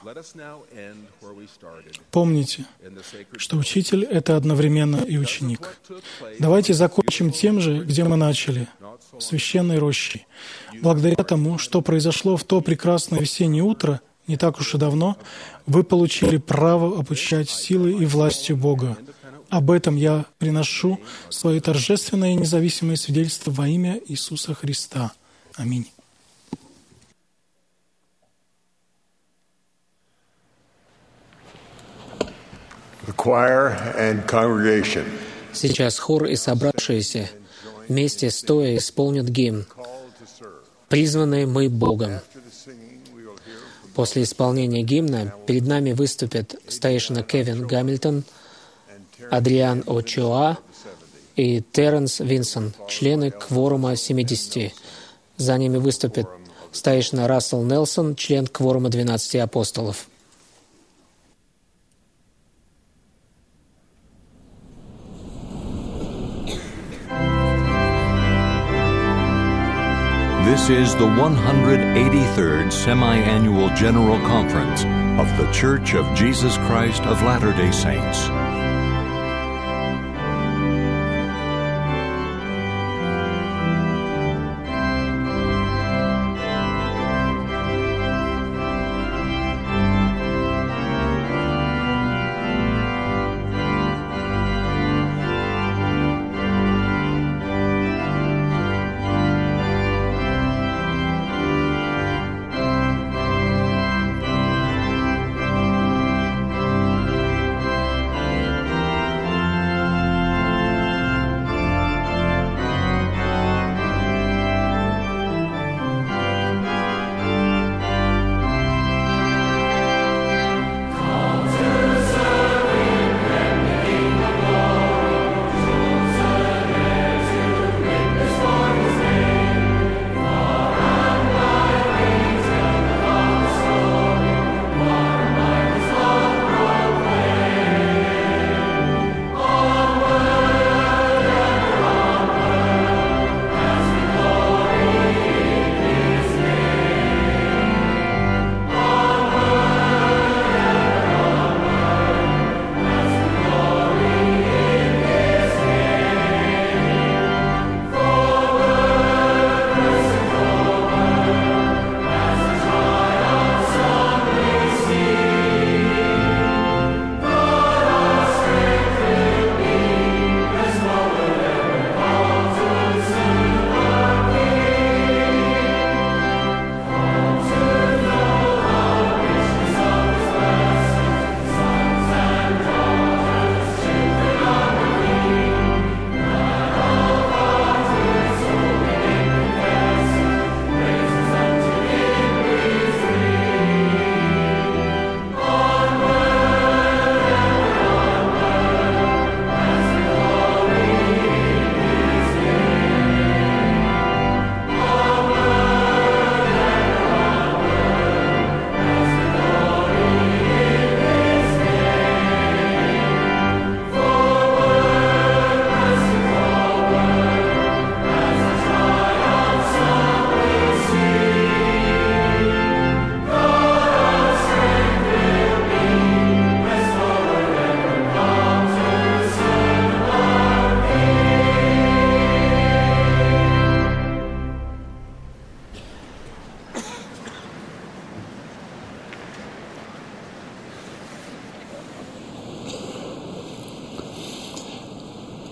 Помните, что учитель — это одновременно и ученик. Давайте закончим тем же, где мы начали, священной рощей. Благодаря тому, что произошло в то прекрасное весеннее утро, не так уж и давно, вы получили право обучать силой и властью Бога. Об этом я приношу свое торжественное и независимое свидетельство во имя Иисуса Христа. Аминь. Сейчас хор и собравшиеся вместе стоя исполнят гимн «Призванные мы Богом». После исполнения гимна перед нами выступят старейшина Кевин Гамильтон, Адриан Очоа и Терренс Винсон, члены кворума 70. За ними выступит старейшина Рассел Нелсон, член кворума 12 апостолов. This is the 183rd Semi-Annual General Conference of The Church of Jesus Christ of Latter-day Saints.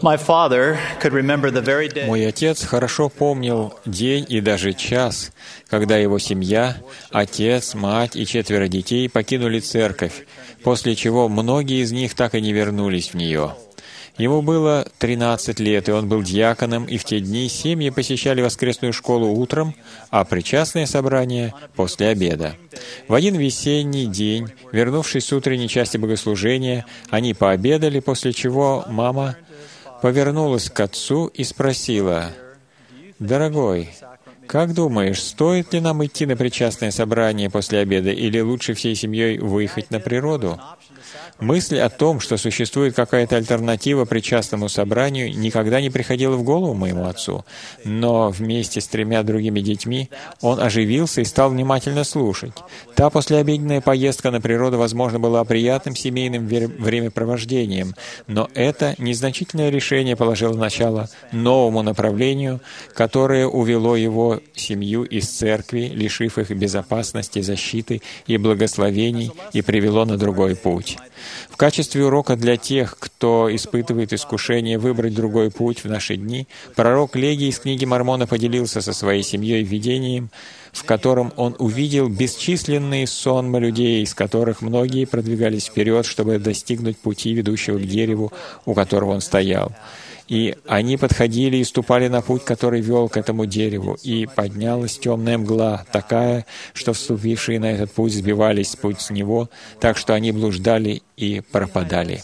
Мой отец хорошо помнил день и даже час, когда его семья, отец, мать и 4 детей покинули церковь, после чего многие из них так и не вернулись в нее. Ему было 13 лет, и он был диаконом, и в те дни семьи посещали воскресную школу утром, а причастное собрание — после обеда. В один весенний день, вернувшись с утренней части богослужения, они пообедали, после чего мама повернулась к отцу и спросила: «Дорогой, как думаешь, стоит ли нам идти на причастное собрание после обеда или лучше всей семьей выехать на природу?» Мысль о том, что существует какая-то альтернатива причастному собранию, никогда не приходила в голову моему отцу, но вместе с 3 другими детьми он оживился и стал внимательно слушать. Та послеобеденная поездка на природу, возможно, была приятным семейным времяпровождением, но это незначительное решение положило начало новому направлению, которое увело его семью из церкви, лишив их безопасности, защиты и благословений, и привело на другой путь. В качестве урока для тех, кто испытывает искушение выбрать другой путь в наши дни, пророк Легий из книги Мормона поделился со своей семьей видением, в котором он увидел бесчисленные сонмы людей, из которых многие продвигались вперед, чтобы достигнуть пути, ведущего к дереву, у которого он стоял. И они подходили и ступали на путь, который вел к этому дереву, и поднялась темная мгла, такая, что вступившие на этот путь сбивались с пути с него, так что они блуждали и пропадали.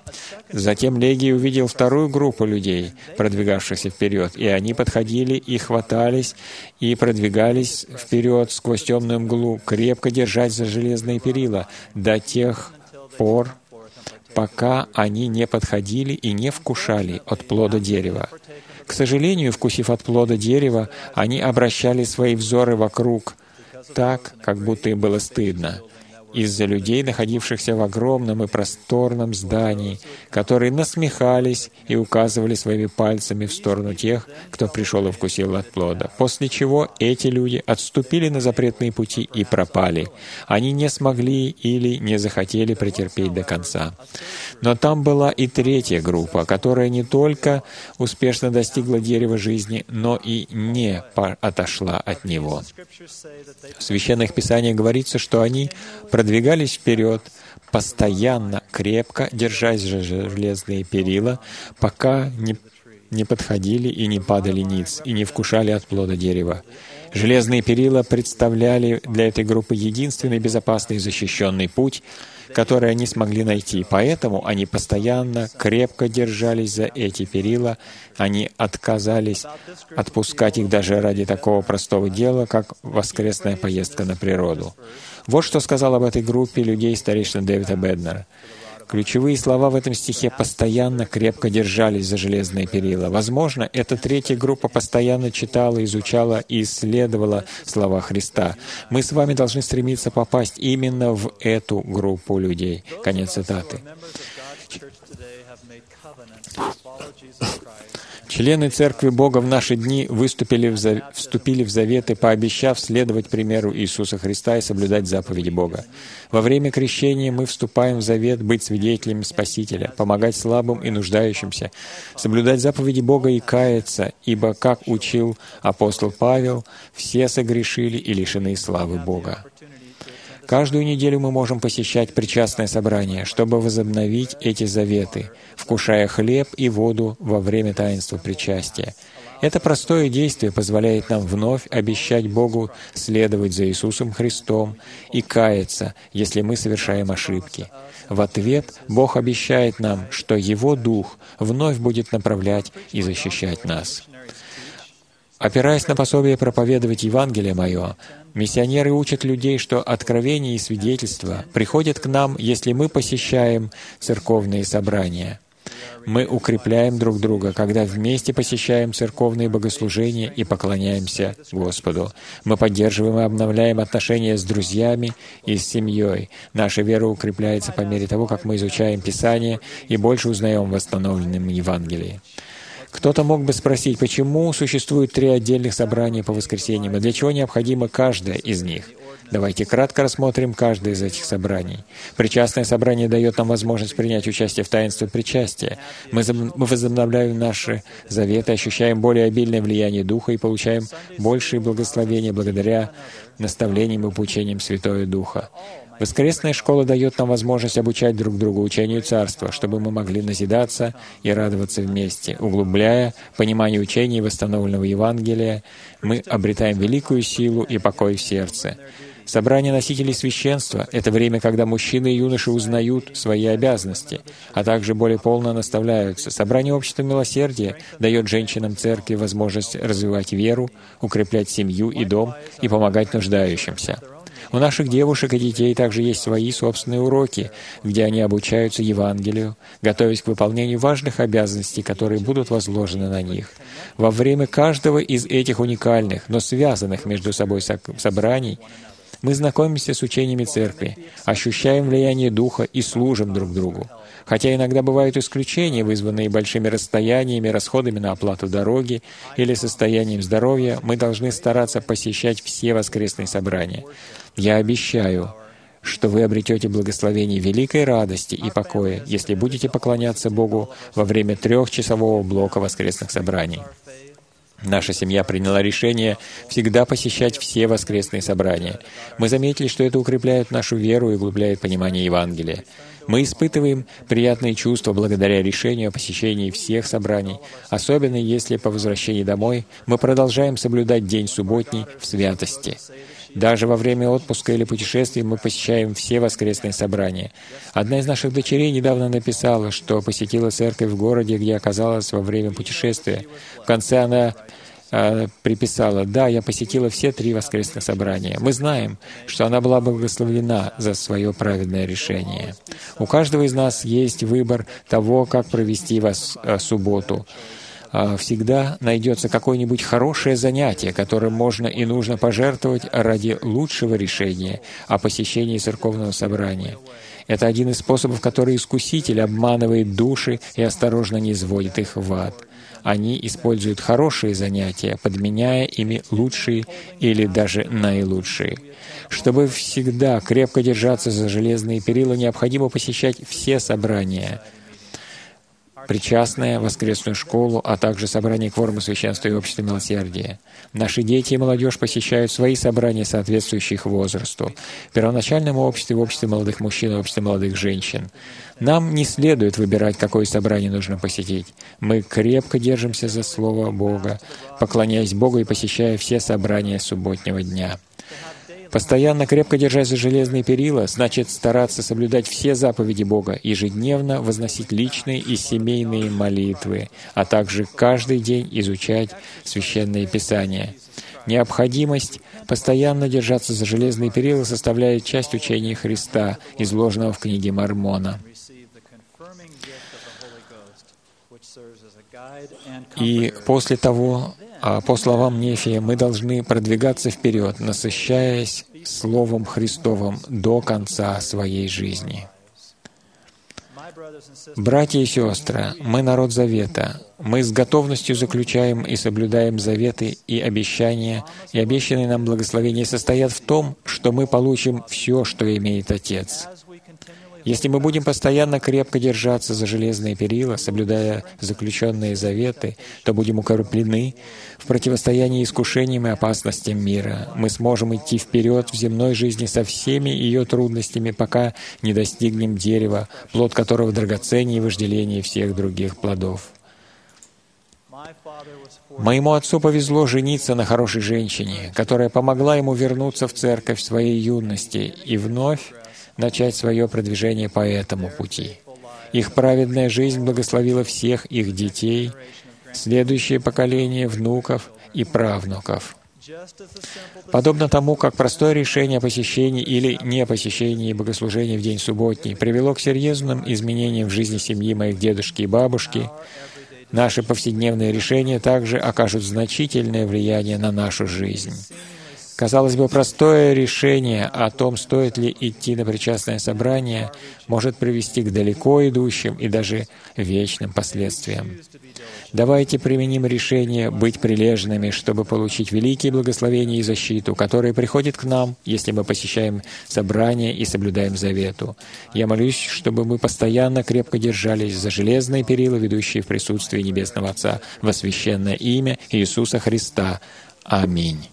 Затем Легий увидел 2 группу людей, продвигавшихся вперед, и они подходили и хватались, и продвигались вперед сквозь темную мглу, крепко держась за железные перила до тех пор, пока они не подходили и не вкушали от плода дерева. К сожалению, вкусив от плода дерева, они обращали свои взоры вокруг так, как будто им было стыдно, из-за людей, находившихся в огромном и просторном здании, которые насмехались и указывали своими пальцами в сторону тех, кто пришел и вкусил от плода. После чего эти люди отступили на запретные пути и пропали. Они не смогли или не захотели претерпеть до конца. Но там была и 3 группа, которая не только успешно достигла дерева жизни, но и не отошла от него. В Священных Писаниях говорится, что они продвигались вперед, постоянно, крепко, держась за железные перила, пока не подходили и не падали ниц, и не вкушали от плода дерева. Железные перила представляли для этой группы единственный безопасный и защищенный путь, который они смогли найти. Поэтому они постоянно, крепко держались за эти перила, они отказались отпускать их даже ради такого простого дела, как воскресная поездка на природу. Вот что сказал об этой группе людей старейшина Дэвид Беднер. Ключевые слова в этом стихе «постоянно крепко держались за железные перила». Возможно, эта 3 группа постоянно читала, изучала и исследовала слова Христа. Мы с вами должны стремиться попасть именно в эту группу людей. Конец цитаты. Члены Церкви Бога в наши дни вступили в заветы, пообещав следовать примеру Иисуса Христа и соблюдать заповеди Бога. Во время крещения мы вступаем в завет быть свидетелями Спасителя, помогать слабым и нуждающимся, соблюдать заповеди Бога и каяться, ибо, как учил апостол Павел, все согрешили и лишены славы Бога. Каждую неделю мы можем посещать причастное собрание, чтобы возобновить эти заветы, вкушая хлеб и воду во время таинства причастия. Это простое действие позволяет нам вновь обещать Богу следовать за Иисусом Христом и каяться, если мы совершаем ошибки. В ответ Бог обещает нам, что Его Дух вновь будет направлять и защищать нас. Опираясь на пособие проповедовать Евангелие Мое, миссионеры учат людей, что откровение и свидетельство приходят к нам, если мы посещаем церковные собрания. Мы укрепляем друг друга, когда вместе посещаем церковные богослужения и поклоняемся Господу. Мы поддерживаем и обновляем отношения с друзьями и с семьей. Наша вера укрепляется по мере того, как мы изучаем Писание и больше узнаем в восстановленном Евангелии. Кто-то мог бы спросить, почему существует 3 отдельных собрания по воскресеньям, и для чего необходимо каждое из них? Давайте кратко рассмотрим каждое из этих собраний. Причастное собрание дает нам возможность принять участие в таинстве причастия. Мы возобновляем наши заветы, ощущаем более обильное влияние Духа и получаем большие благословения благодаря наставлениям и поучениям Святого Духа. Воскресная школа дает нам возможность обучать друг друга учению Царства, чтобы мы могли назидаться и радоваться вместе. Углубляя понимание учения и восстановленного Евангелия, мы обретаем великую силу и покой в сердце. Собрание носителей священства — это время, когда мужчины и юноши узнают свои обязанности, а также более полно наставляются. Собрание общества милосердия дает женщинам церкви возможность развивать веру, укреплять семью и дом и помогать нуждающимся. У наших девушек и детей также есть свои собственные уроки, где они обучаются Евангелию, готовясь к выполнению важных обязанностей, которые будут возложены на них. Во время каждого из этих уникальных, но связанных между собой собраний мы знакомимся с учениями Церкви, ощущаем влияние Духа и служим друг другу. Хотя иногда бывают исключения, вызванные большими расстояниями, расходами на оплату дороги или состоянием здоровья, мы должны стараться посещать все воскресные собрания. Я обещаю, что вы обретете благословение великой радости и покоя, если будете поклоняться Богу во время 3-часового блока воскресных собраний. Наша семья приняла решение всегда посещать все воскресные собрания. Мы заметили, что это укрепляет нашу веру и углубляет понимание Евангелия. Мы испытываем приятные чувства благодаря решению о посещении всех собраний, особенно если по возвращении домой мы продолжаем соблюдать день субботний в святости. Даже во время отпуска или путешествий мы посещаем все воскресные собрания. Одна из наших дочерей недавно написала, что посетила церковь в городе, где оказалась во время путешествия. В конце она приписала: «Да, я посетила все 3 воскресных собрания». Мы знаем, что она была благословена за свое праведное решение. У каждого из нас есть выбор того, как провести субботу. Всегда найдется какое-нибудь хорошее занятие, которым можно и нужно пожертвовать ради лучшего решения о посещении церковного собрания. Это один из способов, который искуситель обманывает души и осторожно не изводит их в ад. Они используют хорошие занятия, подменяя ими лучшие или даже наилучшие. Чтобы всегда крепко держаться за железные перила, необходимо посещать все собрания. Причастное, воскресную школу, а также собрание Кворума Священства и Общества Милосердия. Наши дети и молодежь посещают свои собрания, соответствующие их возрасту. В первоначальном обществе, в обществе молодых мужчин и обществе молодых женщин. Нам не следует выбирать, какое собрание нужно посетить. Мы крепко держимся за Слово Бога, поклоняясь Богу и посещая все собрания субботнего дня. Постоянно крепко держась за железные перила значит стараться соблюдать все заповеди Бога, ежедневно возносить личные и семейные молитвы, а также каждый день изучать Священное Писание. Необходимость постоянно держаться за железные перила составляет часть учения Христа, изложенного в книге Мормона. И после того, по словам Нефия, мы должны продвигаться вперед, насыщаясь Словом Христовым до конца своей жизни. Братья и сестры, мы народ Завета. Мы с готовностью заключаем и соблюдаем заветы и обещания, и обещанные нам благословения состоят в том, что мы получим все, что имеет Отец. Если мы будем постоянно крепко держаться за железные перила, соблюдая заключенные заветы, то будем укреплены в противостоянии искушениям и опасностям мира. Мы сможем идти вперед в земной жизни со всеми ее трудностями, пока не достигнем дерева, плод которого драгоценнее и вожделение всех других плодов. Моему отцу повезло жениться на хорошей женщине, которая помогла ему вернуться в церковь в своей юности и вновь начать свое продвижение по этому пути. Их праведная жизнь благословила всех их детей, следующее поколение внуков и правнуков. Подобно тому, как простое решение о посещении или не посещении богослужения в день субботний привело к серьезным изменениям в жизни семьи моих дедушки и бабушки, наши повседневные решения также окажут значительное влияние на нашу жизнь. Казалось бы, простое решение о том, стоит ли идти на причастное собрание, может привести к далеко идущим и даже вечным последствиям. Давайте применим решение быть прилежными, чтобы получить великие благословения и защиту, которые приходят к нам, если мы посещаем собрания и соблюдаем завету. Я молюсь, чтобы мы постоянно крепко держались за железные перила, ведущие в присутствие Небесного Отца, во священное имя Иисуса Христа. Аминь.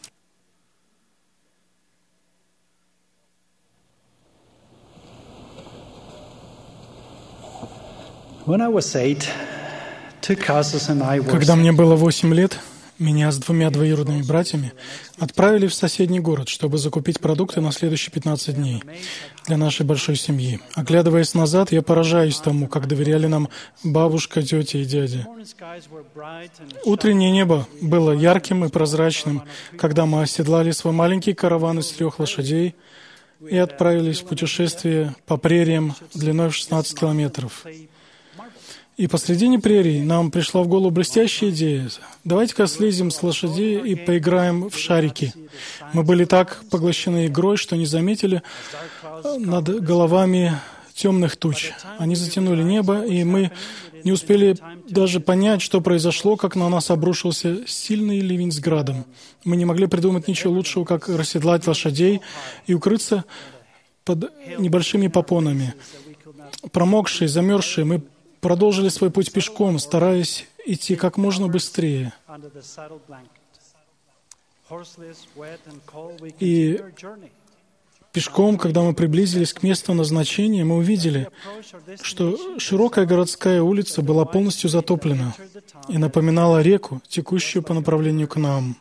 Когда мне было 8 лет, меня с 2 двоюродными братьями отправили в соседний город, чтобы закупить продукты на следующие 15 дней для нашей большой семьи. Оглядываясь назад, я поражаюсь тому, как доверяли нам бабушка, тетя и дядя. Утреннее небо было ярким и прозрачным, когда мы оседлали свой маленький караван из 3 лошадей и отправились в путешествие по прериям длиной в 16 километров. И посредине прерий нам пришла в голову блестящая идея. Давайте-ка слезем с лошадей и поиграем в шарики. Мы были так поглощены игрой, что не заметили над головами темных туч. Они затянули небо, и мы не успели даже понять, что произошло, как на нас обрушился сильный ливень с градом. Мы не могли придумать ничего лучшего, как расседлать лошадей и укрыться под небольшими попонами. Промокшие, замерзшие, мы продолжили свой путь пешком, стараясь идти как можно быстрее. И пешком, когда мы приблизились к месту назначения, мы увидели, что широкая городская улица была полностью затоплена и напоминала реку, текущую по направлению к нам.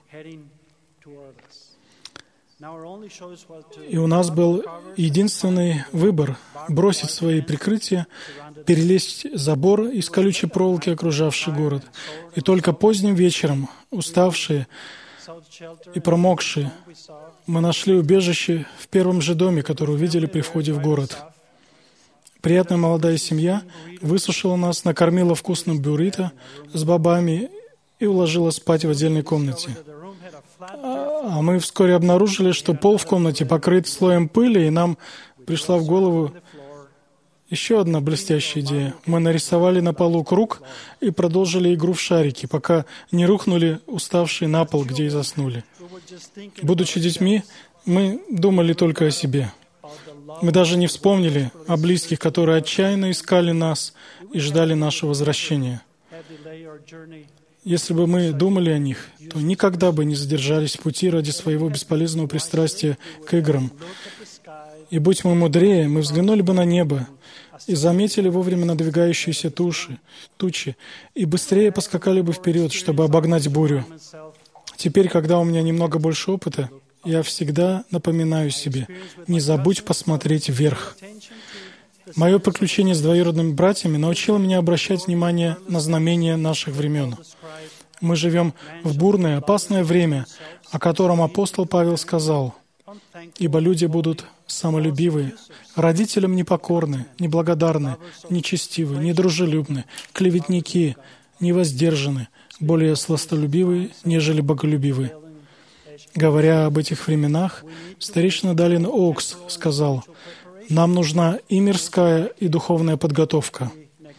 И у нас был единственный выбор — бросить свои прикрытия, перелезть забор из колючей проволоки, окружавший город. И только поздним вечером, уставшие и промокшие, мы нашли убежище в первом же доме, который увидели при входе в город. Приятная молодая семья высушила нас, накормила вкусным буррито с бобами и уложила спать в отдельной комнате. А мы вскоре обнаружили, что пол в комнате покрыт слоем пыли, и нам пришла в голову еще одна блестящая идея. Мы нарисовали на полу круг и продолжили игру в шарики, пока не рухнули уставшие на пол, где и заснули. Будучи детьми, мы думали только о себе. Мы даже не вспомнили о близких, которые отчаянно искали нас и ждали нашего возвращения. Если бы мы думали о них, то никогда бы не задержались в пути ради своего бесполезного пристрастия к играм. И будь мы мудрее, мы взглянули бы на небо и заметили вовремя надвигающиеся тучи, и быстрее поскакали бы вперед, чтобы обогнать бурю. Теперь, когда у меня немного больше опыта, я всегда напоминаю себе: не забудь посмотреть вверх. Мое приключение с двоюродными братьями научило меня обращать внимание на знамения наших времен. Мы живем в бурное, опасное время, о котором апостол Павел сказал: «Ибо люди будут самолюбивы, родителям непокорны, неблагодарны, нечестивы, недружелюбны, клеветники, невоздержаны, более сластолюбивы, нежели боголюбивы». Говоря об этих временах, старейшина Далин Оукс сказал: «Нам нужна и мирская, и духовная подготовка.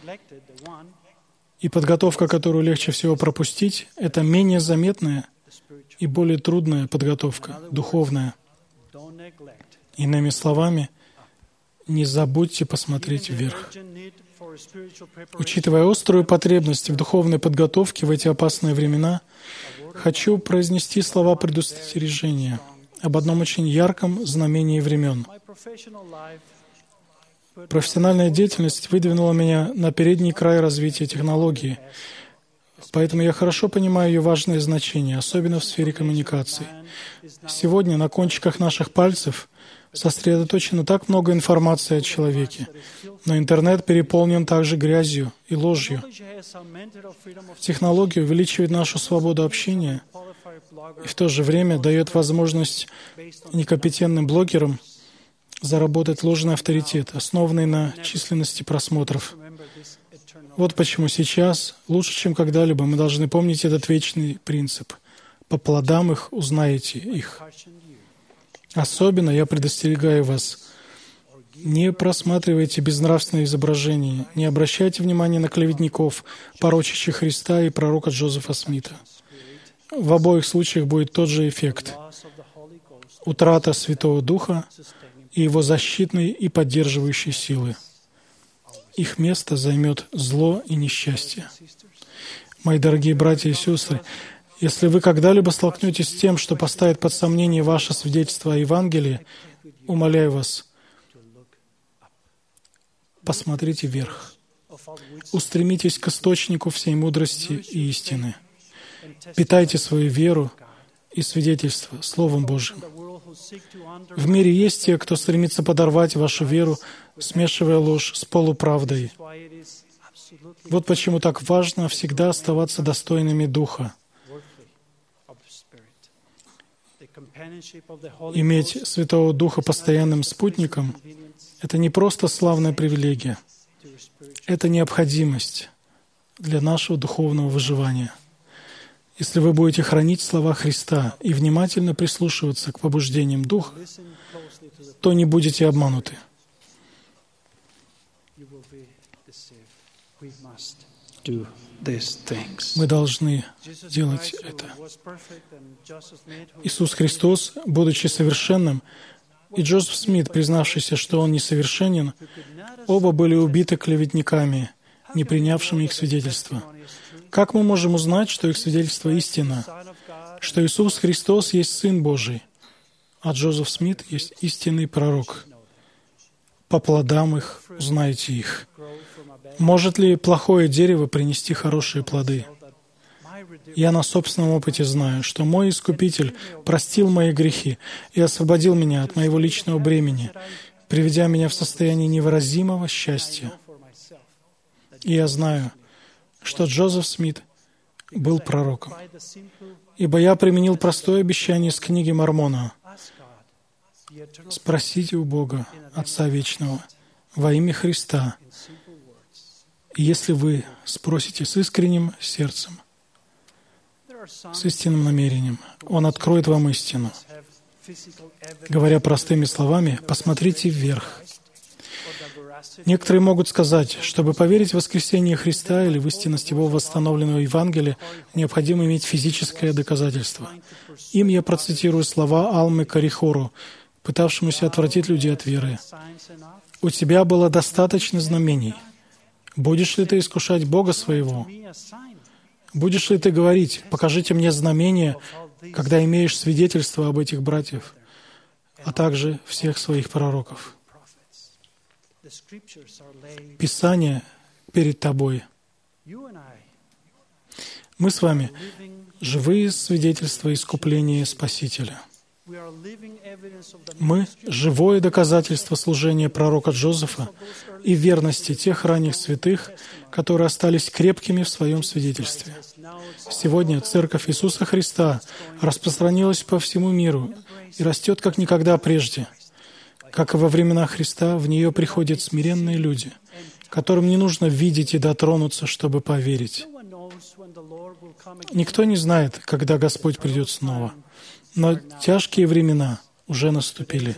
И подготовка, которую легче всего пропустить, это менее заметная и более трудная подготовка, духовная. Иными словами, не забудьте посмотреть вверх». Учитывая острую потребность в духовной подготовке в эти опасные времена, хочу произнести слова предостережения об одном очень ярком знамении времен. Профессиональная деятельность выдвинула меня на передний край развития технологии, поэтому я хорошо понимаю ее важное значение, особенно в сфере коммуникаций. Сегодня на кончиках наших пальцев сосредоточено так много информации о человеке, но интернет переполнен также грязью и ложью. Технология увеличивает нашу свободу общения и в то же время дает возможность некомпетентным блогерам заработать ложный авторитет, основанный на численности просмотров. Вот почему сейчас, лучше, чем когда-либо, мы должны помнить этот вечный принцип. По плодам их узнаете их. Особенно я предостерегаю вас, не просматривайте безнравственные изображения, не обращайте внимания на клеветников, порочащих Христа и пророка Джозефа Смита. В обоих случаях будет тот же эффект — утрата Святого Духа и Его защитной и поддерживающей силы. Их место займет зло и несчастье. Мои дорогие братья и сестры, если вы когда-либо столкнетесь с тем, что поставит под сомнение ваше свидетельство о Евангелии, умоляю вас, посмотрите вверх. Устремитесь к источнику всей мудрости и истины. Питайте свою веру и свидетельство Словом Божьим. В мире есть те, кто стремится подорвать вашу веру, смешивая ложь с полуправдой. Вот почему так важно всегда оставаться достойными Духа. Иметь Святого Духа постоянным спутником — это не просто славная привилегия, это необходимость для нашего духовного выживания. Если вы будете хранить слова Христа и внимательно прислушиваться к побуждениям Духа, то не будете обмануты. Мы должны делать это. Иисус Христос, будучи совершенным, и Джозеф Смит, признавшийся, что он несовершенен, оба были убиты клеветниками, не принявшими их свидетельство. Как мы можем узнать, что их свидетельство истина, что Иисус Христос есть Сын Божий, а Джозеф Смит есть истинный пророк? По плодам их узнаете их. Может ли плохое дерево принести хорошие плоды? Я на собственном опыте знаю, что мой Искупитель простил мои грехи и освободил меня от моего личного бремени, приведя меня в состояние невыразимого счастья. И я знаю, что Джозеф Смит был пророком, ибо я применил простое обещание с книги Мормона. Спросите у Бога, Отца Вечного, во имя Христа. И если вы спросите с искренним сердцем, с истинным намерением, Он откроет вам истину. Говоря простыми словами, посмотрите вверх. Некоторые могут сказать, чтобы поверить в воскресение Христа или в истинность Его восстановленного Евангелия, необходимо иметь физическое доказательство. Им я процитирую слова Алмы Карихору, пытавшемуся отвратить людей от веры. «У тебя было достаточно знамений. Будешь ли ты искушать Бога своего? Будешь ли ты говорить, покажите мне знамения, когда имеешь свидетельство об этих братьях, а также всех своих пророков?» Писание перед тобой. Мы с вами живые свидетельства искупления Спасителя. Мы — живое доказательство служения пророка Джозефа и верности тех ранних святых, которые остались крепкими в своем свидетельстве. Сегодня Церковь Иисуса Христа распространилась по всему миру и растет как никогда прежде. Как и во времена Христа, в нее приходят смиренные люди, которым не нужно видеть и дотронуться, чтобы поверить. Никто не знает, когда Господь придет снова, но тяжкие времена уже наступили.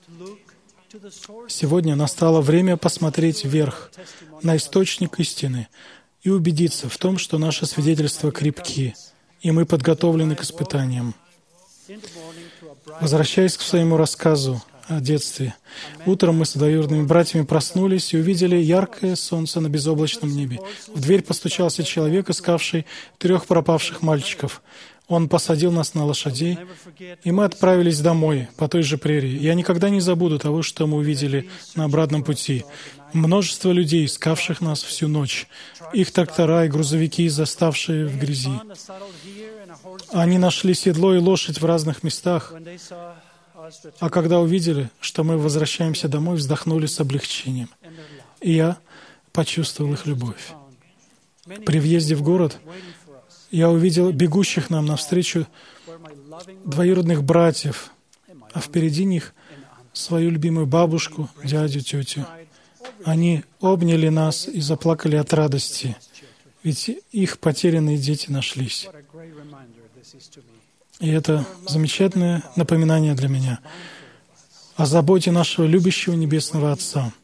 Сегодня настало время посмотреть вверх, на источник истины, и убедиться в том, что наши свидетельства крепки, и мы подготовлены к испытаниям. Возвращаясь к своему рассказу о детстве, утром мы с двоюродными братьями проснулись и увидели яркое солнце на безоблачном небе. В дверь постучался человек, искавший 3 пропавших мальчиков. Он посадил нас на лошадей, и мы отправились домой по той же прерии. Я никогда не забуду того, что мы увидели на обратном пути. Множество людей, искавших нас всю ночь. Их трактора и грузовики, заставшие в грязи. Они нашли седло и лошадь в разных местах. А когда увидели, что мы возвращаемся домой, вздохнули с облегчением. И я почувствовал их любовь. При въезде в город я увидел бегущих нам навстречу двоюродных братьев, а впереди них свою любимую бабушку, дядю, тетю. Они обняли нас и заплакали от радости, ведь их потерянные дети нашлись. И это замечательное напоминание для меня о заботе нашего любящего Небесного Отца.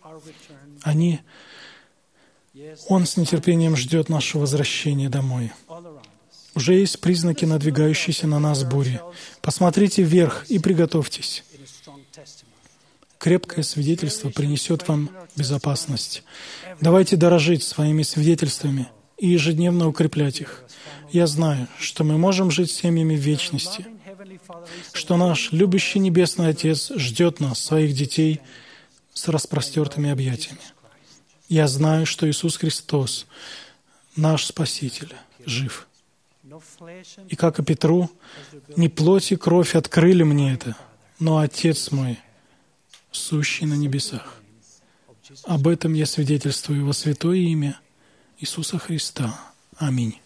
Он с нетерпением ждет нашего возвращения домой. Уже есть признаки надвигающейся на нас бури. Посмотрите вверх и приготовьтесь. Крепкое свидетельство принесет вам безопасность. Давайте дорожить своими свидетельствами и ежедневно укреплять их. Я знаю, что мы можем жить семьями в вечности, что наш любящий Небесный Отец ждет нас, своих детей, с распростертыми объятиями. Я знаю, что Иисус Христос, наш Спаситель, жив. И как и Петру, не плоть и кровь открыли мне это, но Отец мой, сущий на небесах. Об этом я свидетельствую во святое имя Иисуса Христа. Аминь.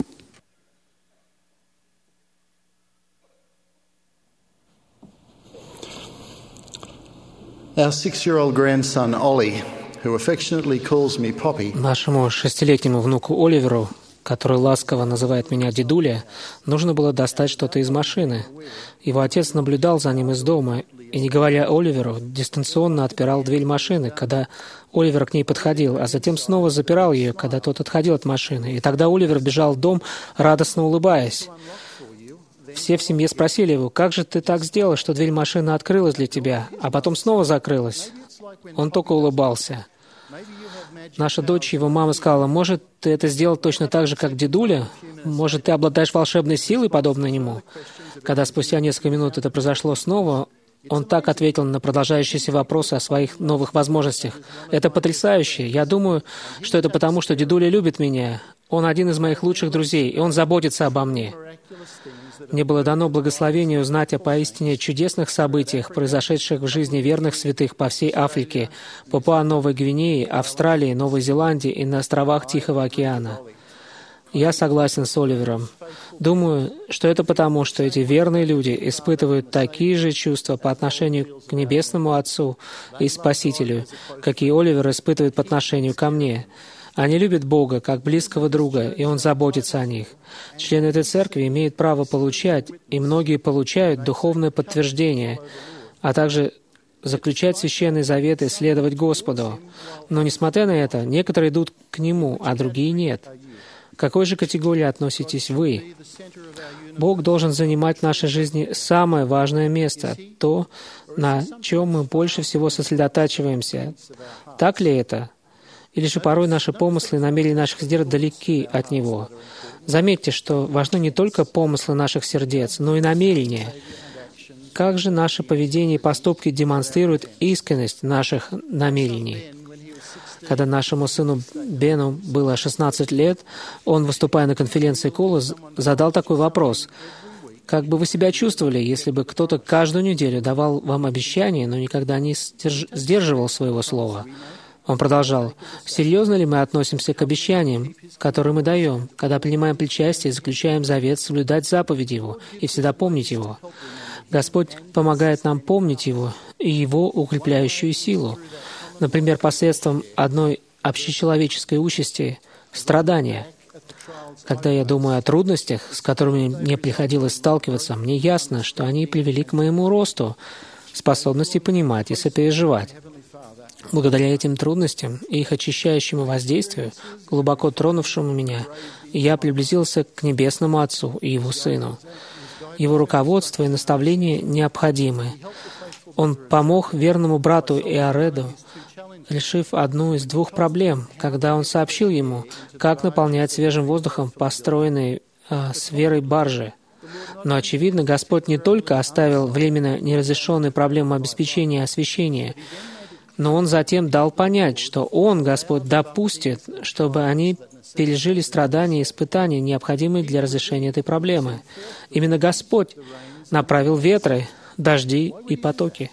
Our 6-year-old grandson Ollie, who affectionately calls me Poppy, Нашему 6-летнему внуку Оливеру, который ласково называет меня дедуля, нужно было достать что-то из машины. Его отец наблюдал за ним из дома и, не говоря Оливеру, дистанционно отпирал дверь машины, когда Оливер к ней подходил, а затем снова запирал ее, когда тот отходил от машины. И тогда Оливер бежал в дом, радостно улыбаясь. Все в семье спросили его: «Как же ты так сделал, что дверь машины открылась для тебя, а потом снова закрылась?» Он только улыбался. Наша дочь, его мама, сказала: «Может, ты это сделал точно так же, как дедуля? Может, ты обладаешь волшебной силой, подобной ему?» Когда спустя несколько минут это произошло снова, он так ответил на продолжающиеся вопросы о своих новых возможностях. «Это потрясающе. Я думаю, что это потому, что дедуля любит меня. Он один из моих лучших друзей, и он заботится обо мне». Мне было дано благословение узнать о поистине чудесных событиях, произошедших в жизни верных святых по всей Африке, Папуа-Новой Гвинеи, Австралии, Новой Зеландии и на островах Тихого океана. Я согласен с Оливером. Думаю, что это потому, что эти верные люди испытывают такие же чувства по отношению к Небесному Отцу и Спасителю, какие Оливер испытывает по отношению ко мне. Они любят Бога как близкого друга, и Он заботится о них. Члены этой церкви имеют право получать, и многие получают духовное подтверждение, а также заключать священные заветы, следовать Господу. Но, несмотря на это, некоторые идут к Нему, а другие нет. К какой же категории относитесь вы? Бог должен занимать в нашей жизни самое важное место, то, на чем мы больше всего сосредотачиваемся. Так ли это? Или же порой наши помыслы и намерения наших сердец далеки от Него. Заметьте, что важны не только помыслы наших сердец, но и намерения. Как же наше поведение и поступки демонстрируют искренность наших намерений? Когда нашему сыну Бену было 16 лет, он, выступая на конференции Кола, задал такой вопрос: «Как бы вы себя чувствовали, если бы кто-то каждую неделю давал вам обещание, но никогда не сдерживал своего слова?» Он продолжал: «Серьезно ли мы относимся к обещаниям, которые мы даем, когда принимаем причастие и заключаем завет соблюдать заповеди Его и всегда помнить Его?» Господь помогает нам помнить Его и Его укрепляющую силу. Например, посредством одной общечеловеческой участи — страдания. Когда я думаю о трудностях, с которыми мне приходилось сталкиваться, мне ясно, что они привели к моему росту, способности понимать и сопереживать. Благодаря этим трудностям и их очищающему воздействию, глубоко тронувшему меня, я приблизился к Небесному Отцу и Его Сыну. Его руководство и наставления необходимы. Он помог верному брату Иареду, решив одну из двух проблем, когда он сообщил ему, как наполнять свежим воздухом построенные с верой баржи. Но, очевидно, Господь не только оставил временно неразрешенные проблемы обеспечения и освещения, но Он затем дал понять, что Он, Господь, допустит, чтобы они пережили страдания и испытания, необходимые для разрешения этой проблемы. Именно Господь направил ветры, дожди и потоки.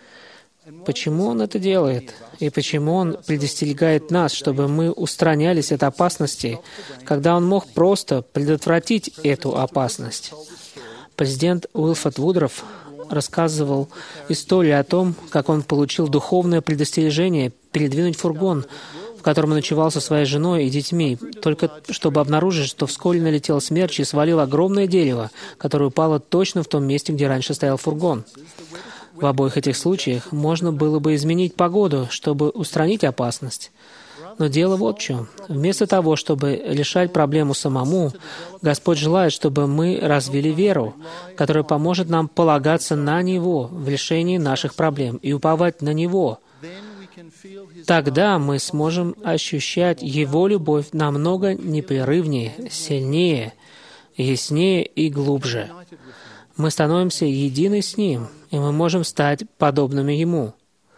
Почему Он это делает? И почему Он предостерегает нас, чтобы мы устранялись от опасности, когда Он мог просто предотвратить эту опасность? Президент Уилфорд Вудроф рассказывал историю о том, как он получил духовное предостережение передвинуть фургон в котором он ночевал со своей женой и детьми, только чтобы обнаружить, что вскоре налетел смерч и свалил огромное дерево, которое упало точно в том месте, где раньше стоял фургон. В обоих этих случаях можно было бы изменить погоду, чтобы устранить опасность. Но дело вот в чем. Вместо того, чтобы решать проблему самому, Господь желает, чтобы мы развили веру, которая поможет нам полагаться на Него в решении наших проблем и уповать на Него. Тогда мы сможем ощущать Его любовь намного непрерывнее, сильнее, яснее и глубже. Мы становимся едины с Ним, и мы можем стать подобными Ему.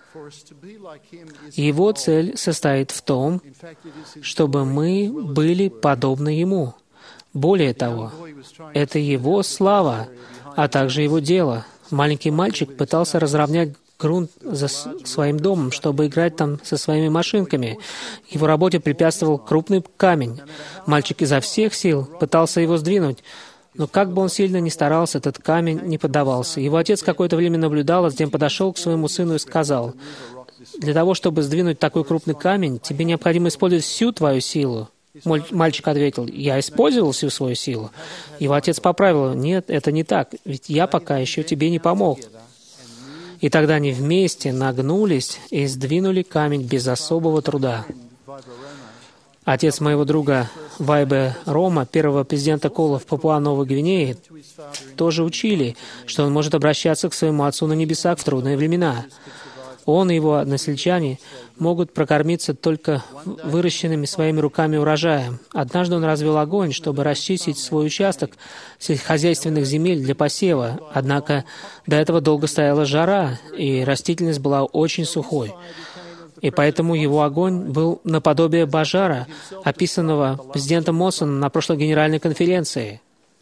Его цель состоит в том, чтобы мы были подобны Ему. Более того, это Его слава, а также Его дело. Маленький мальчик пытался разровнять грунт за своим домом, чтобы играть там со своими машинками. Его работе препятствовал крупный камень. Мальчик изо всех сил пытался его сдвинуть, но как бы он сильно ни старался, этот камень не поддавался. Его отец какое-то время наблюдал, а затем подошел к своему сыну и сказал: «Для того, чтобы сдвинуть такой крупный камень, тебе необходимо использовать всю твою силу». Мальчик ответил: «Я использовал всю свою силу». Его отец поправил его: «Нет, это не так, ведь я пока еще тебе не помог». И тогда они вместе нагнулись и сдвинули камень без особого труда. Отец моего друга Вайбе Рома, первого президента Кола в Папуа-Новой Гвинее, тоже учили, что он может обращаться к своему Отцу на небесах в трудные времена. Он и его односельчане могут прокормиться только выращенными своими руками урожаем. Однажды он развел огонь, чтобы расчистить свой участок сельскохозяйственных земель для посева. Однако до этого долго стояла жара, и растительность была очень сухой. И поэтому его огонь был наподобие пожара, описанного президентом Моссоном на прошлой генеральной конференции.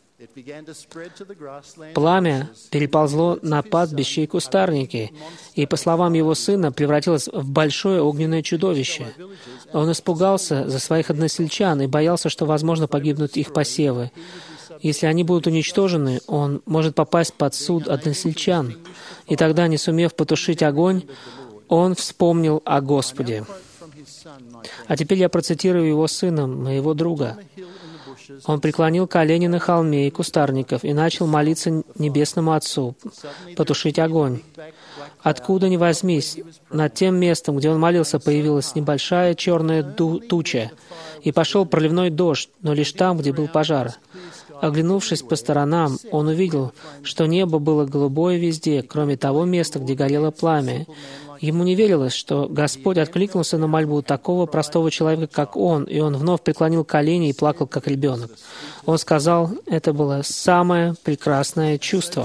Пламя переползло на пастбище и кустарники, и, по словам его сына, превратилось в большое огненное чудовище. Он испугался за своих односельчан и боялся, что, возможно, погибнут их посевы. Если они будут уничтожены, он может попасть под суд односельчан. И тогда, не сумев потушить огонь, он вспомнил о Господе. А теперь я процитирую его сына, моего друга. Он преклонил колени на холме и кустарников и начал молиться Небесному Отцу потушить огонь. Откуда ни возьмись, над тем местом, где он молился, появилась небольшая черная туча, и пошел проливной дождь, но лишь там, где был пожар. Оглянувшись по сторонам, он увидел, что небо было голубое везде, кроме того места, где горело пламя. Ему не верилось, что Господь откликнулся на мольбу такого простого человека, как он, и он вновь преклонил колени и плакал, как ребенок. Он сказал, это было самое прекрасное чувство.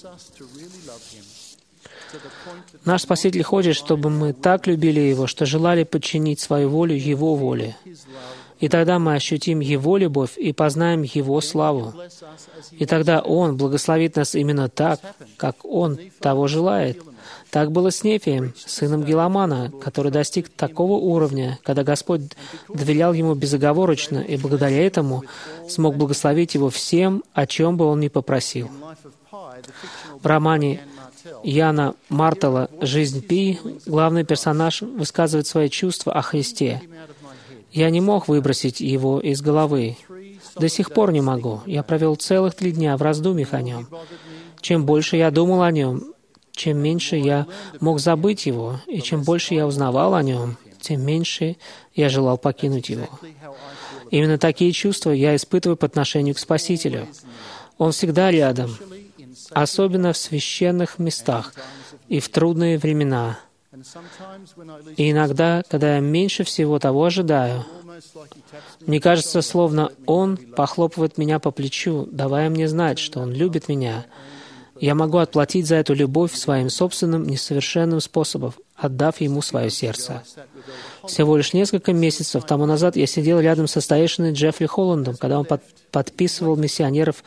Наш Спаситель хочет, чтобы мы так любили Его, что желали подчинить свою волю Его воле. И тогда мы ощутим Его любовь и познаем Его славу. И тогда Он благословит нас именно так, как Он того желает. Так было с Нефием, сыном Гиламана, который достиг такого уровня, когда Господь доверял ему безоговорочно, и благодаря этому смог благословить его всем, о чем бы он ни попросил. В романе Яна Мартелла «Жизнь Пи» главный персонаж высказывает свои чувства о Христе. «Я не мог выбросить его из головы. До сих пор не могу. Я провел целых 3 дня в раздумьях о нем. Чем больше я думал о нем, чем меньше я мог забыть его, и чем больше я узнавал о нем, тем меньше я желал покинуть его. Именно такие чувства я испытываю по отношению к Спасителю. Он всегда рядом, особенно в священных местах и в трудные времена. И иногда, когда я меньше всего того ожидаю, мне кажется, словно Он похлопывает меня по плечу, давая мне знать, что Он любит меня. Я могу отплатить за эту любовь своим собственным несовершенным способом, отдав Ему свое сердце. Всего лишь несколько месяцев тому назад я сидел рядом со старейшиной Джеффри Холландом, когда он подписывал миссионеров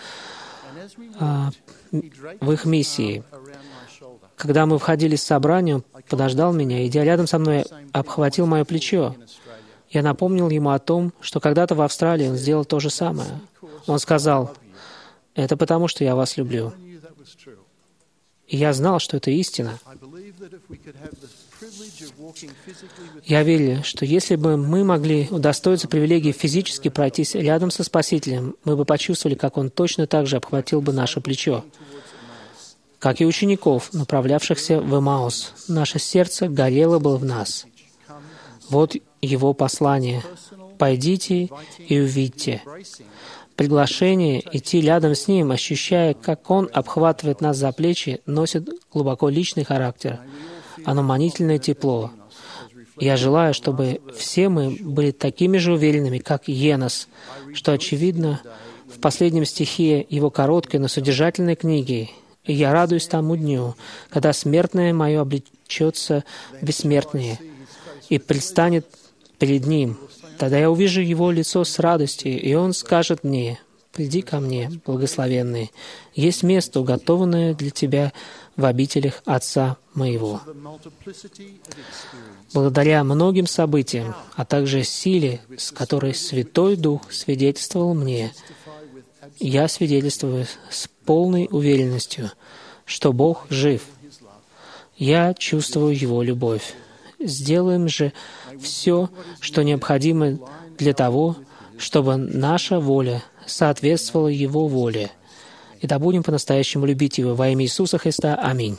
в их миссии. Когда мы входили в собрание, он подождал меня, идя рядом со мной, обхватил мое плечо. Я напомнил ему о том, что когда-то в Австралии он сделал то же самое. Он сказал, «Это потому, что я вас люблю». И я знал, что это истина. Я верю, что если бы мы могли удостоиться привилегии физически пройтись рядом со Спасителем, мы бы почувствовали, как Он точно так же обхватил бы наше плечо. Как и учеников, направлявшихся в Эмаус, наше сердце горело бы в нас. Вот Его послание. «Пойдите и увидьте». Приглашение идти рядом с Ним, ощущая, как Он обхватывает нас за плечи, носит глубоко личный характер. Оно манительное тепло. Я желаю, чтобы все мы были такими же уверенными, как Енос, что, очевидно, в последнем стихе его короткой, но содержательной книги «И я радуюсь тому дню, когда смертное мое облечется в бессмертное и предстанет перед Ним. Тогда я увижу Его лицо с радостью, и Он скажет мне: «Приди ко мне, благословенный, есть место, уготованное для тебя в обителях Отца моего». Благодаря многим событиям, а также силе, с которой Святой Дух свидетельствовал мне, я свидетельствую с полной уверенностью, что Бог жив. Я чувствую Его любовь. Сделаем же все, что необходимо для того, чтобы наша воля соответствовала Его воле. И да будем по-настоящему любить Его во имя Иисуса Христа. Аминь.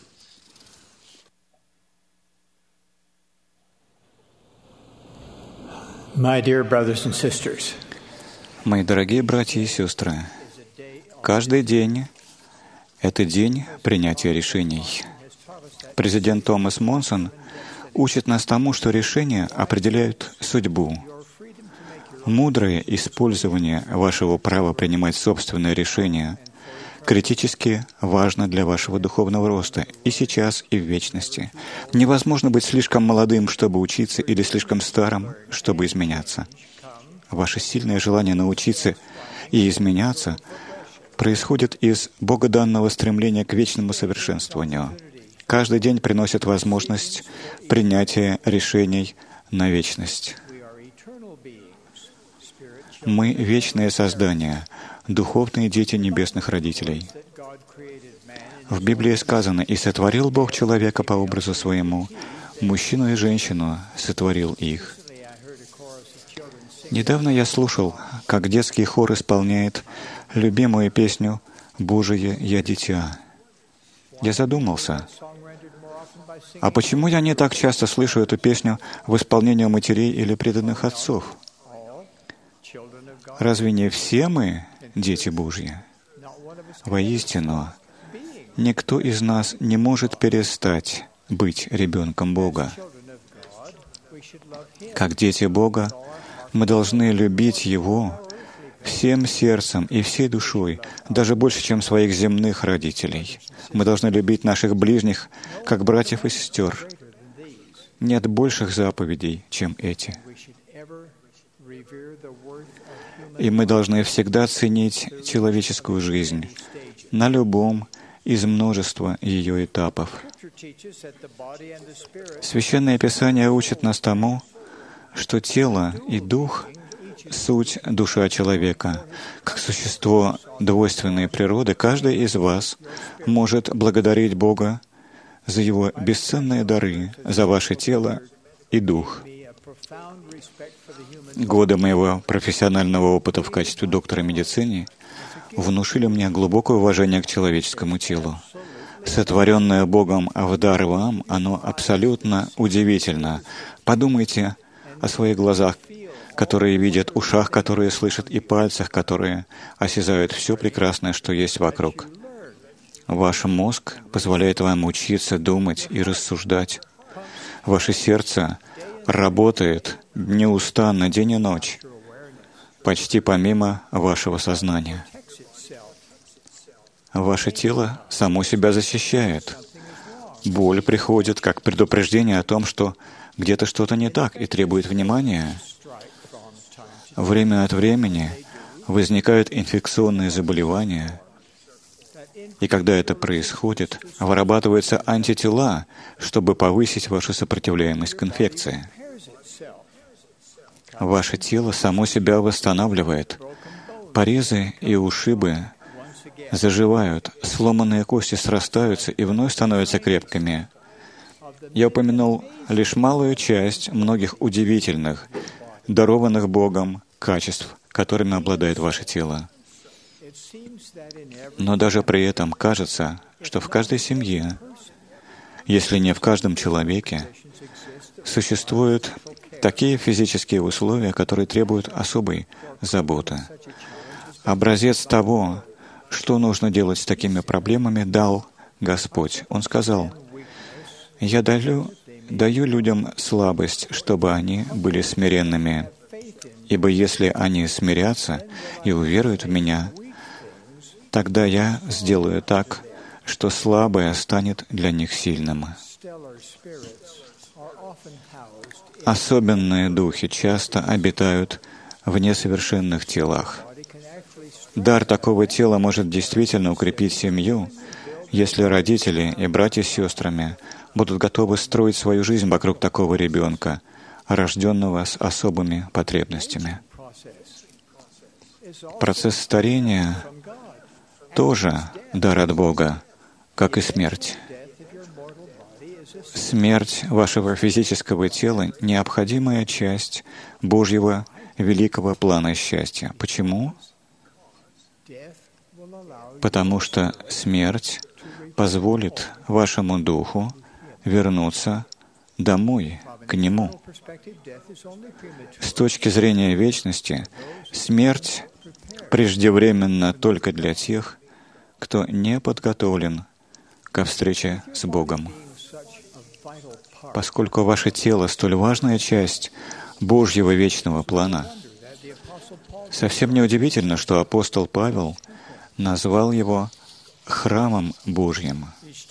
My dear brothers and sisters, мои дорогие братья и сестры, каждый день — это день принятия решений. Президент Томас Монсон учит нас тому, что решения определяют судьбу. Мудрое использование вашего права принимать собственные решения критически важно для вашего духовного роста и сейчас, и в вечности. Невозможно быть слишком молодым, чтобы учиться, или слишком старым, чтобы изменяться. Ваше сильное желание научиться и изменяться происходит из богоданного стремления к вечному совершенствованию. Каждый день приносит возможность принятия решений на вечность. Мы — вечные создания, духовные дети небесных родителей. В Библии сказано: «И сотворил Бог человека по образу своему, мужчину и женщину сотворил их». Недавно я слушал, как детский хор исполняет любимую песню «Божие я дитя». Я задумался, а почему я не так часто слышу эту песню в исполнении матерей или преданных отцов? Разве не все мы дети Божьи? Воистину, никто из нас не может перестать быть ребенком Бога. Как дети Бога, мы должны любить Его всем сердцем и всей душой, даже больше, чем своих земных родителей. Мы должны любить наших ближних, как братьев и сестер. Нет больших заповедей, чем эти. И мы должны всегда ценить человеческую жизнь на любом из множества ее этапов. Священное Писание учит нас тому, что тело и дух — суть душа человека. Как существо двойственной природы, каждый из вас может благодарить Бога за Его бесценные дары, за ваше тело и дух. Годы моего профессионального опыта в качестве доктора медицины внушили мне глубокое уважение к человеческому телу. Сотворенное Богом в дар вам, оно абсолютно удивительно. Подумайте о своих глазах, которые видят, ушах, которые слышат, и пальцах, которые осязают все прекрасное, что есть вокруг. Ваш мозг позволяет вам учиться, думать и рассуждать. Ваше сердце работает неустанно день и ночь, почти помимо вашего сознания. Ваше тело само себя защищает. Боль приходит как предупреждение о том, что где-то что-то не так и требует внимания. Время от времени возникают инфекционные заболевания, и когда это происходит, вырабатываются антитела, чтобы повысить вашу сопротивляемость к инфекции. Ваше тело само себя восстанавливает. Порезы и ушибы заживают, сломанные кости срастаются и вновь становятся крепкими. Я упомянул лишь малую часть многих удивительных, дарованных Богом качеств, которыми обладает ваше тело. Но даже при этом кажется, что в каждой семье, если не в каждом человеке, существуют такие физические условия, которые требуют особой заботы. Образец того, что нужно делать с такими проблемами, дал Господь. Он сказал: «Я даю людям слабость, чтобы они были смиренными. Ибо если они смирятся и уверуют в Меня, тогда Я сделаю так, что слабое станет для них сильным». Особенные духи часто обитают в несовершенных телах. Дар такого тела может действительно укрепить семью, если родители и братья с сестрами будут готовы строить свою жизнь вокруг такого ребенка, рожденного с особыми потребностями. Процесс старения тоже дар от Бога, как и смерть. Смерть вашего физического тела — необходимая часть Божьего великого плана счастья. Почему? Потому что смерть позволит вашему духу вернуться домой, к Нему. С точки зрения вечности, смерть преждевременна только для тех, кто не подготовлен ко встрече с Богом. Поскольку ваше тело — столь важная часть Божьего вечного плана, совсем неудивительно, что апостол Павел назвал его храмом Божьим.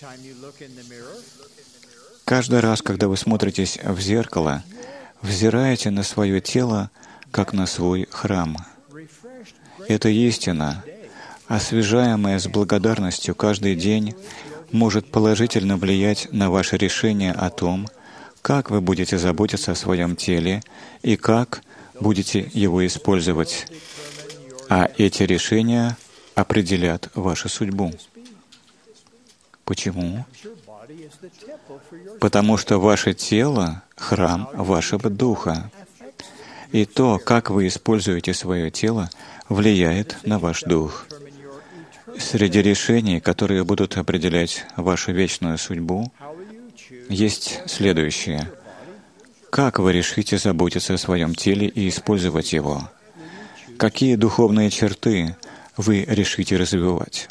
Каждый раз, когда вы смотритесь в зеркало, взираете на свое тело, как на свой храм. Эта истина, освежаемая с благодарностью каждый день, может положительно влиять на ваше решение о том, как вы будете заботиться о своем теле и как будете его использовать. А эти решения определят вашу судьбу. Почему? Потому что ваше тело — храм вашего духа. И то, как вы используете свое тело, влияет на ваш дух. Среди решений, которые будут определять вашу вечную судьбу, есть следующее. Как вы решите заботиться о своем теле и использовать его? Какие духовные черты вы решите развивать?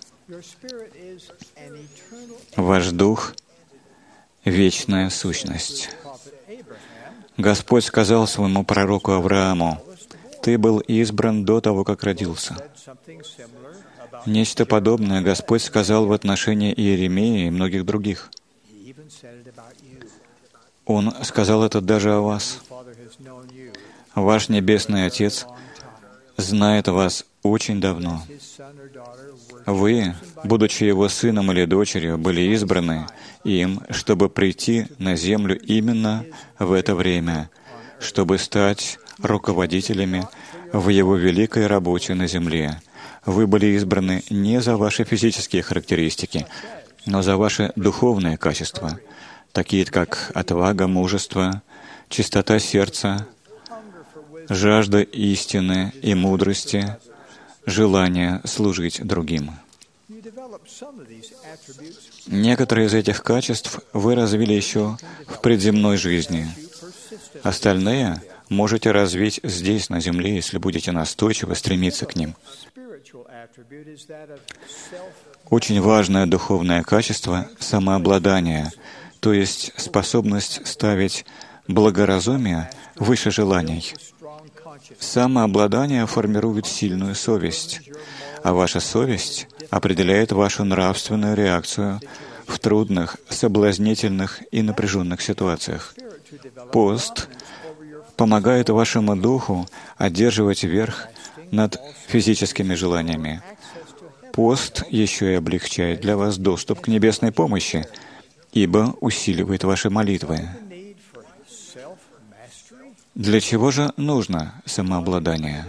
Ваш дух — вечная сущность. Господь сказал своему пророку Аврааму: «Ты был избран до того, как родился». Нечто подобное Господь сказал в отношении Иеремии и многих других. Он сказал это даже о вас. Ваш Небесный Отец знает вас очень давно. Вы, будучи Его сыном или дочерью, были избраны им, чтобы прийти на землю именно в это время, чтобы стать руководителями в Его великой работе на земле. Вы были избраны не за ваши физические характеристики, но за ваши духовные качества, такие как отвага, мужество, чистота сердца, жажда истины и мудрости, желание служить другим. Некоторые из этих качеств вы развили еще в предземной жизни. Остальные можете развить здесь, на земле, если будете настойчиво стремиться к ним. Очень важное духовное качество — самообладание, то есть способность ставить благоразумие выше желаний. Самообладание формирует сильную совесть, а ваша совесть определяет вашу нравственную реакцию в трудных, соблазнительных и напряженных ситуациях. Пост помогает вашему духу одерживать верх над физическими желаниями. Пост еще и облегчает для вас доступ к небесной помощи, ибо усиливает ваши молитвы. Для чего же нужно самообладание?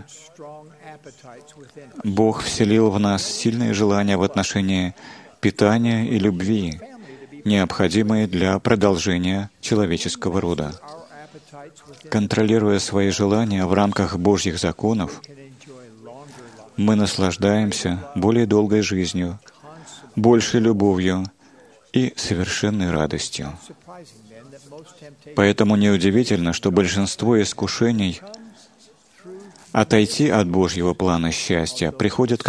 Бог вселил в нас сильные желания в отношении питания и любви, необходимые для продолжения человеческого рода. Контролируя свои желания в рамках Божьих законов, мы наслаждаемся более долгой жизнью, большей любовью и совершенной радостью. Поэтому неудивительно, что большинство искушений отойти от Божьего плана счастья приходит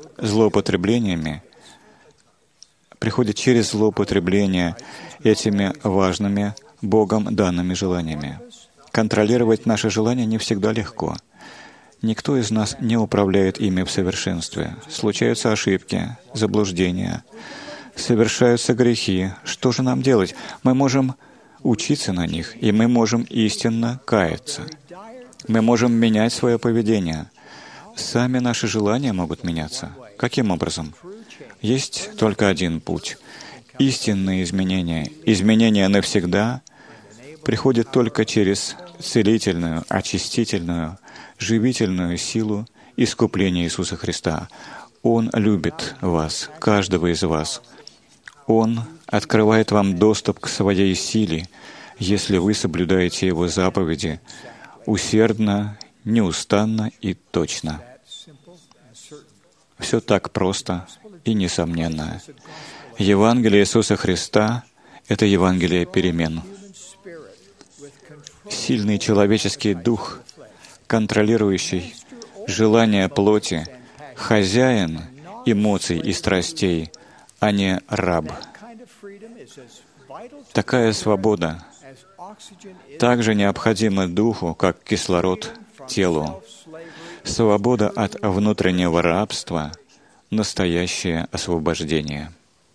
через злоупотребление этими важными Богом данными желаниями. Контролировать наши желания не всегда легко. Никто из нас не управляет ими в совершенстве. Случаются ошибки, заблуждения, совершаются грехи. Что же нам делать? Мы можем учиться на них, и мы можем истинно каяться. Мы можем менять свое поведение. Сами наши желания могут меняться. Каким образом? Есть только один путь. Истинные изменения, изменения навсегда, приходят только через целительную, очистительную, живительную силу искупления Иисуса Христа. Он любит вас, каждого из вас. Он открывает вам доступ к своей силе, если вы соблюдаете Его заповеди усердно, неустанно и точно. Все так просто и несомненно. Евангелие Иисуса Христа — это Евангелие перемен. Сильный человеческий дух, контролирующий желания плоти, хозяин эмоций и страстей, а не раб. Такая свобода также необходима духу, как кислород телу. Свобода от внутреннего рабства — настоящее освобождение.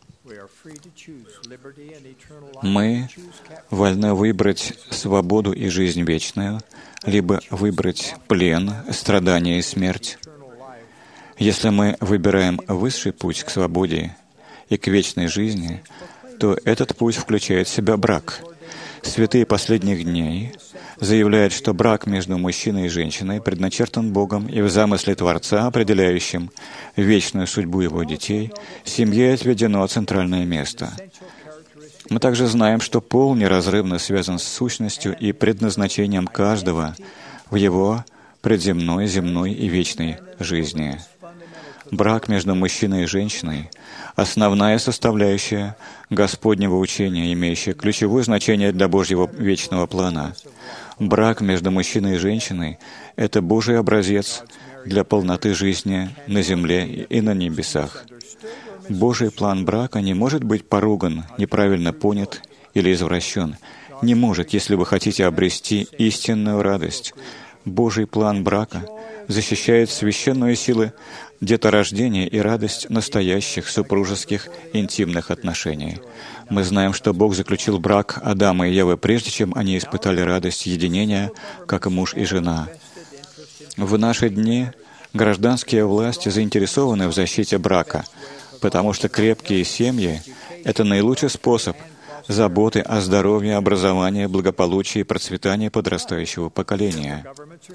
Мы вольны выбрать свободу и жизнь вечную, либо выбрать плен, страдания и смерть. Если мы выбираем высший путь к свободе и к вечной жизни, то этот путь включает в себя брак. Святые последних дней заявляют, что брак между мужчиной и женщиной предначертан Богом и в замысле Творца, определяющим вечную судьбу Его детей, семье отведено центральное место. Мы также знаем, что пол неразрывно связан с сущностью и предназначением каждого в его предземной, земной и вечной жизни. Брак между мужчиной и женщиной — основная составляющая Господнего учения, имеющая ключевое значение для Божьего вечного плана. Брак между мужчиной и женщиной — это Божий образец для полноты жизни на земле и на небесах. Божий план брака не может быть поруган, неправильно понят или извращен. Не может, если вы хотите обрести истинную радость. Божий план брака защищает священную силу деторождения и радость настоящих супружеских интимных отношений. Мы знаем, что Бог заключил брак Адама и Евы, прежде чем они испытали радость единения, как муж и жена. В наши дни гражданские власти заинтересованы в защите брака, потому что крепкие семьи — это наилучший способ заботы о здоровье, образовании, благополучии и процветании подрастающего поколения.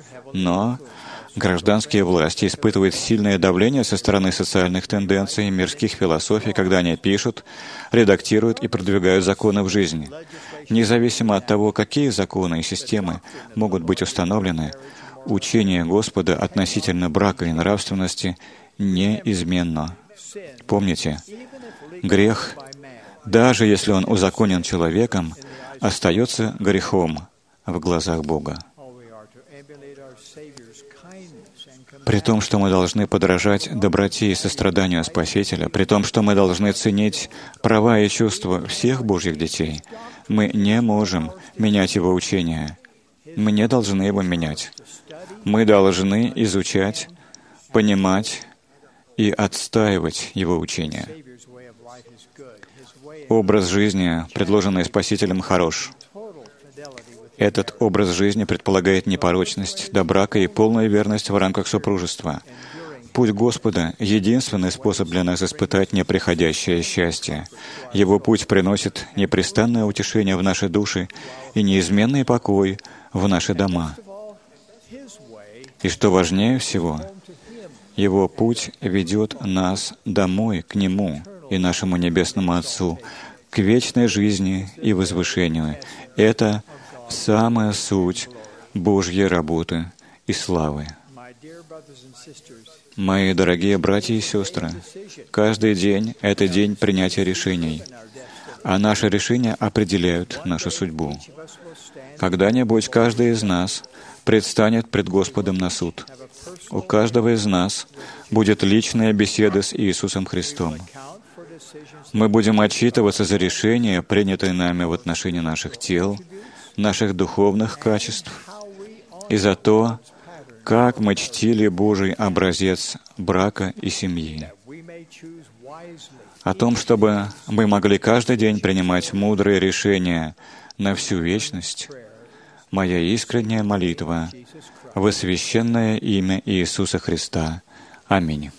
Но гражданские власти испытывают сильное давление со стороны социальных тенденций и мирских философий, когда они пишут, редактируют и продвигают законы в жизнь. Независимо от того, какие законы и системы могут быть установлены, учение Господа относительно брака и нравственности неизменно. Помните, грех, даже если он узаконен человеком, остается грехом в глазах Бога. При том, что мы должны подражать доброте и состраданию Спасителя, при том, что мы должны ценить права и чувства всех Божьих детей, мы не можем менять Его учение. Мы не должны его менять. Мы должны изучать, понимать и отстаивать Его учение. Образ жизни, предложенный Спасителем, хорош. Этот образ жизни предполагает непорочность до брака и полную верность в рамках супружества. Путь Господа — единственный способ для нас испытать неприходящее счастье. Его путь приносит непрестанное утешение в наши души и неизменный покой в наши дома. И что важнее всего, Его путь ведет нас домой, к Нему и нашему Небесному Отцу, к вечной жизни и возвышению. Это самая суть Божьей работы и славы. Мои дорогие братья и сестры, каждый день — это день принятия решений, а наши решения определяют нашу судьбу. Когда-нибудь каждый из нас предстанет пред Господом на суд. У каждого из нас будет личная беседа с Иисусом Христом. Мы будем отчитываться за решения, принятые нами в отношении наших тел, наших духовных качеств, и за то, как мы чтили Божий образец брака и семьи. О том, чтобы мы могли каждый день принимать мудрые решения на всю вечность, моя искренняя молитва во священное имя Иисуса Христа. Аминь.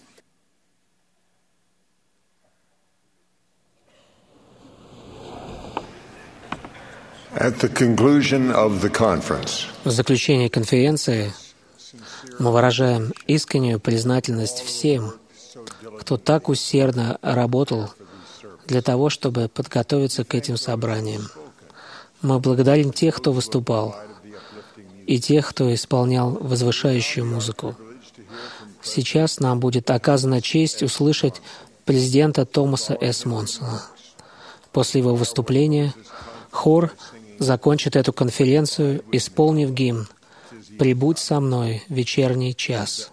В заключении конференции мы выражаем искреннюю признательность всем, кто так усердно работал для того, чтобы подготовиться к этим собраниям. Мы благодарим тех, кто выступал, и тех, кто исполнял возвышающую музыку. Сейчас нам будет оказана честь услышать президента Томаса С. Монсона. После его выступления хор закончит эту конференцию, исполнив гимн «Прибудь со мной в вечерний час».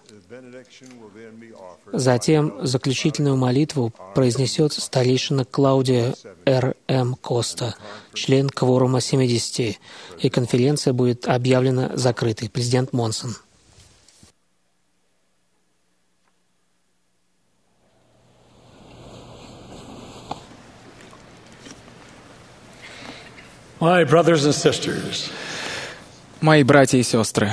Затем заключительную молитву произнесет старейшина Клаудия Р.М. Коста, член кворума 70, и конференция будет объявлена закрытой. Президент Монсон. My brothers and sisters. Мои братья и сестры,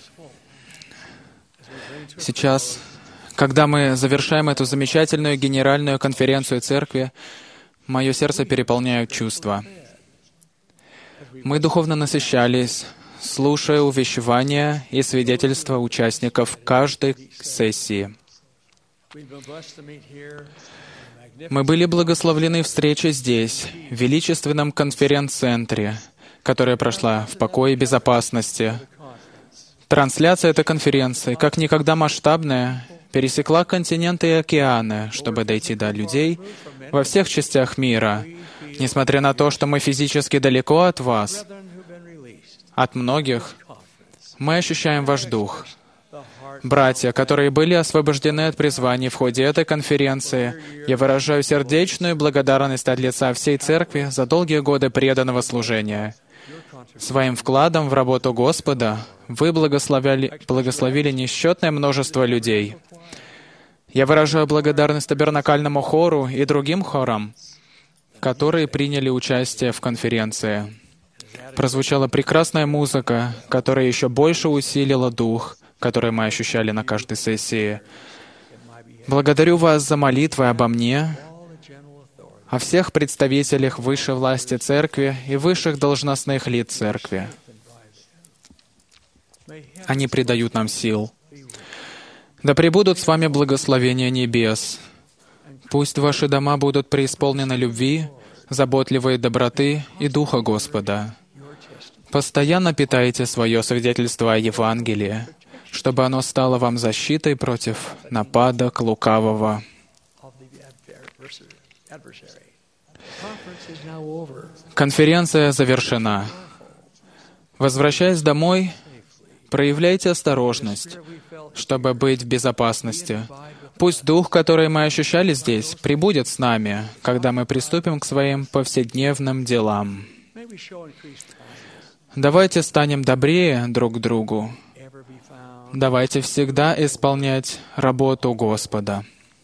сейчас, когда мы завершаем эту замечательную генеральную конференцию Церкви, мое сердце переполняют чувства. Мы духовно насыщались, слушая увещевания и свидетельства участников каждой сессии. Мы были благословлены встречей здесь, в величественном конференц-центре, которая прошла в покое и безопасности. Трансляция этой конференции, как никогда масштабная, пересекла континенты и океаны, чтобы дойти до людей во всех частях мира. Несмотря на то, что мы физически далеко от вас, от многих, мы ощущаем ваш дух. Братья, которые были освобождены от призваний в ходе этой конференции, я выражаю сердечную благодарность от лица всей Церкви за долгие годы преданного служения. Своим вкладом в работу Господа вы благословили несчетное множество людей. Я выражаю благодарность Табернакальному хору и другим хорам, которые приняли участие в конференции. Прозвучала прекрасная музыка, которая еще больше усилила дух, который мы ощущали на каждой сессии. Благодарю вас за молитвы обо мне, о всех представителях высшей власти Церкви и высших должностных лиц Церкви. Они придают нам сил. Да пребудут с вами благословения небес. Пусть ваши дома будут преисполнены любви, заботливой доброты и Духа Господа. Постоянно питайте свое свидетельство о Евангелии, чтобы оно стало вам защитой против нападок лукавого. Конференция завершена. Возвращаясь домой, проявляйте осторожность, чтобы быть в безопасности. Пусть Дух, который мы ощущали здесь, пребудет с нами, когда мы приступим к своим повседневным делам. Давайте станем добрее друг к другу. Давайте всегда исполнять работу Господа.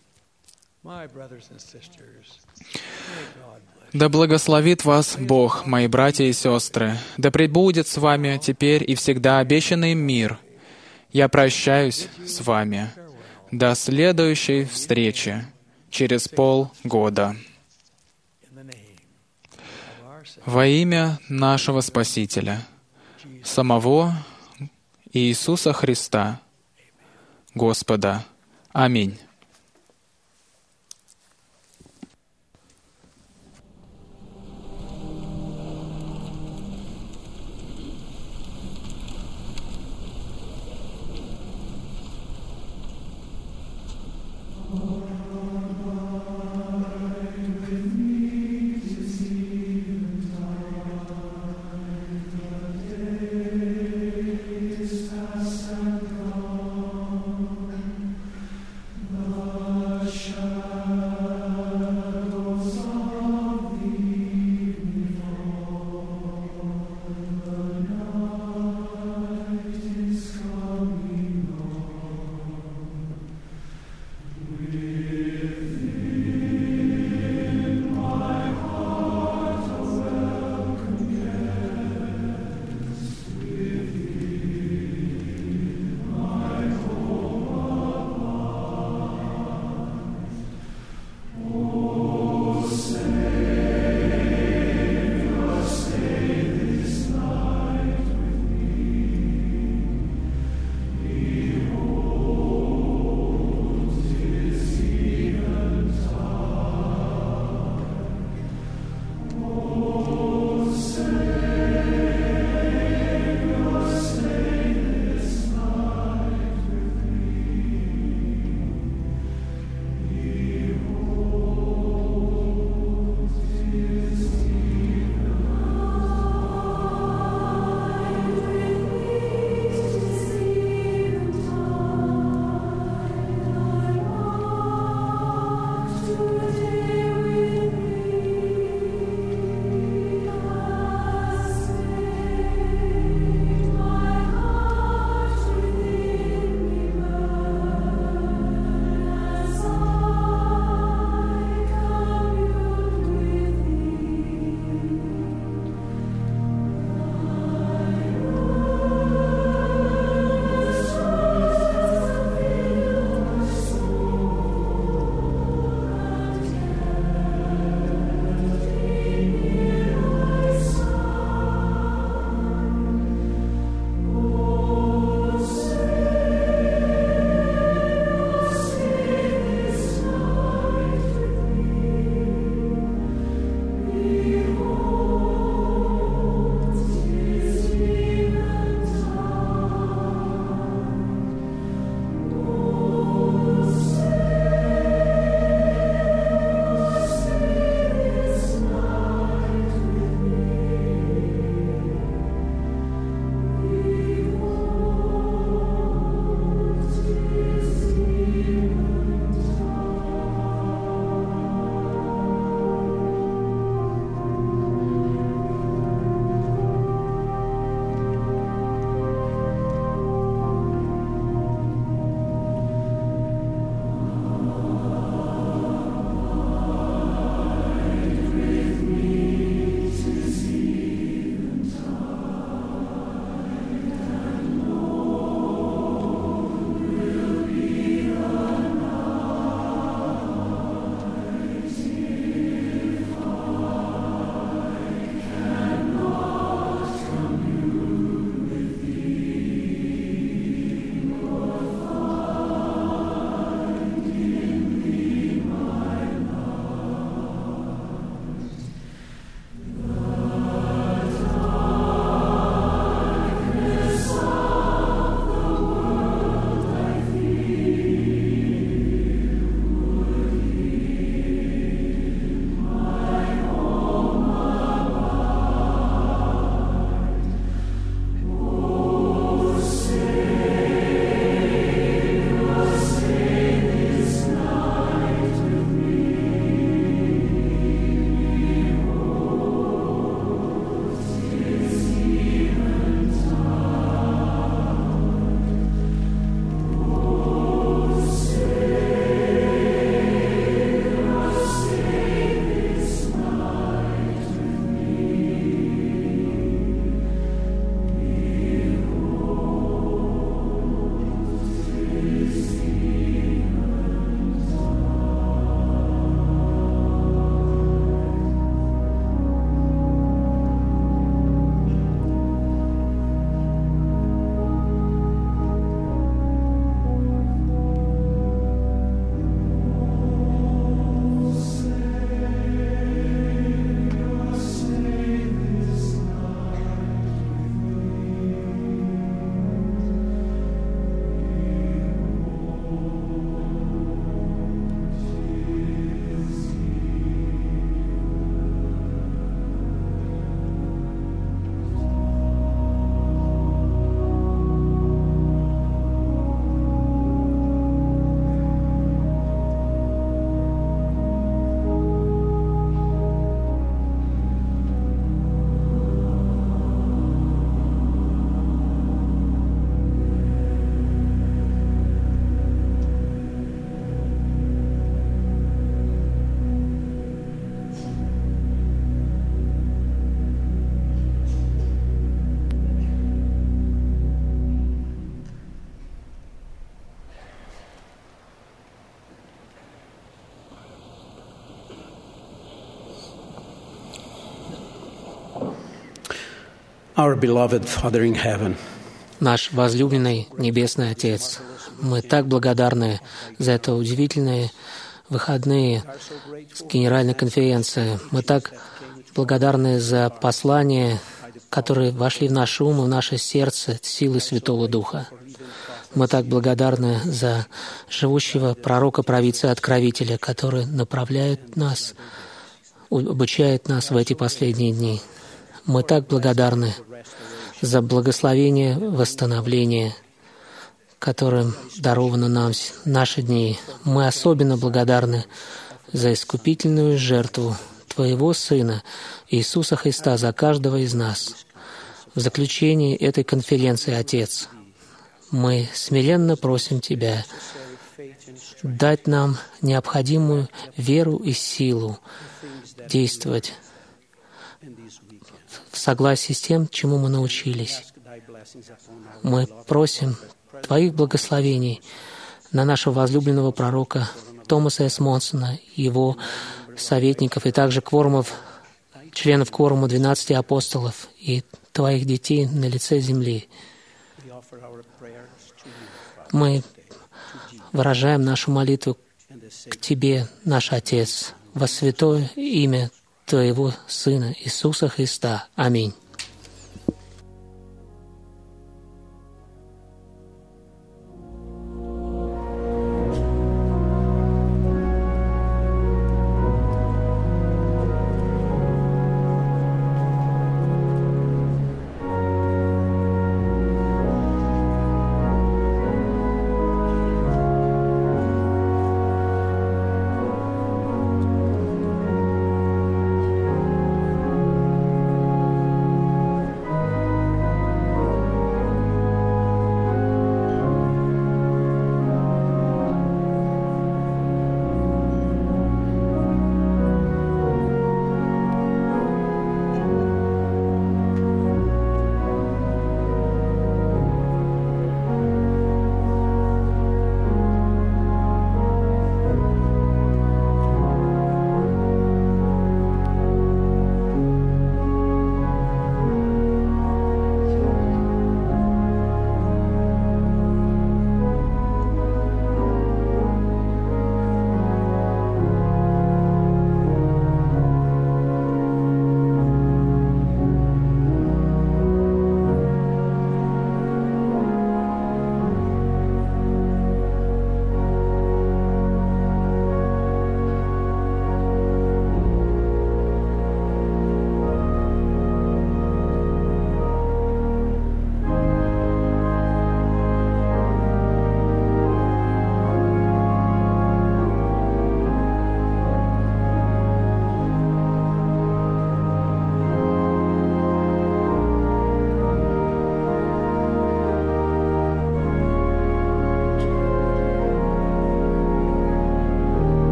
Да благословит вас Бог, мои братья и сестры. Да пребудет с вами теперь и всегда обещанный мир. Я прощаюсь с вами. До следующей встречи через полгода. Во имя нашего Спасителя, самого Иисуса Христа, Господа. Аминь. our beloved Father in heaven, наш возлюбленный Небесный Отец, мы так благодарны за это удивительные выходные с Генеральной конференции. Мы так благодарны за послания, которые вошли в наш ум и в наше сердце силы Святого Духа. Мы так благодарны за живущего пророка, провидца, откровителя, который направляет нас, обучает нас в эти последние дни. Мы так благодарны за благословение, восстановление, которым даровано нам в наши дни. Мы особенно благодарны за искупительную жертву Твоего Сына, Иисуса Христа, за каждого из нас. В заключении этой конференции, Отец, мы смиренно просим Тебя дать нам необходимую веру и силу действовать в согласии с тем, чему мы научились. Мы просим Твоих благословений на нашего возлюбленного пророка Томаса С. Монсона, его советников и также кворумов, членов кворума 12 апостолов и Твоих детей на лице земли. Мы выражаем нашу молитву к Тебе, наш Отец, во святое имя Твоего Сына Иисуса Христа. Аминь.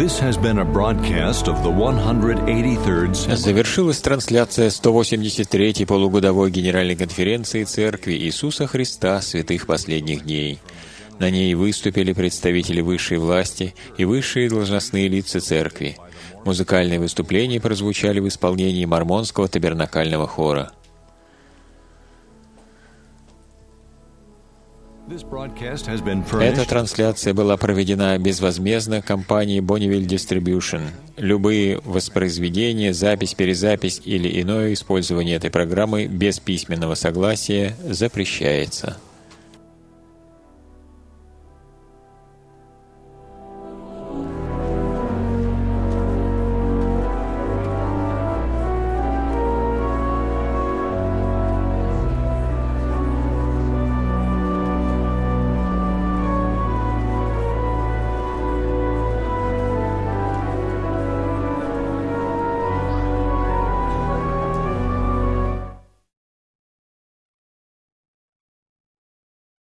Завершилась трансляция 183-й полугодовой Генеральной конференции Церкви Иисуса Христа Святых Последних Дней. На ней выступили представители высшей власти и высшие должностные лица Церкви. Музыкальные выступления прозвучали в исполнении Мормонского табернакального хора. Эта трансляция была проведена безвозмездно компанией Bonneville Distribution. Любые воспроизведения, запись, перезапись или иное использование этой программы без письменного согласия запрещается.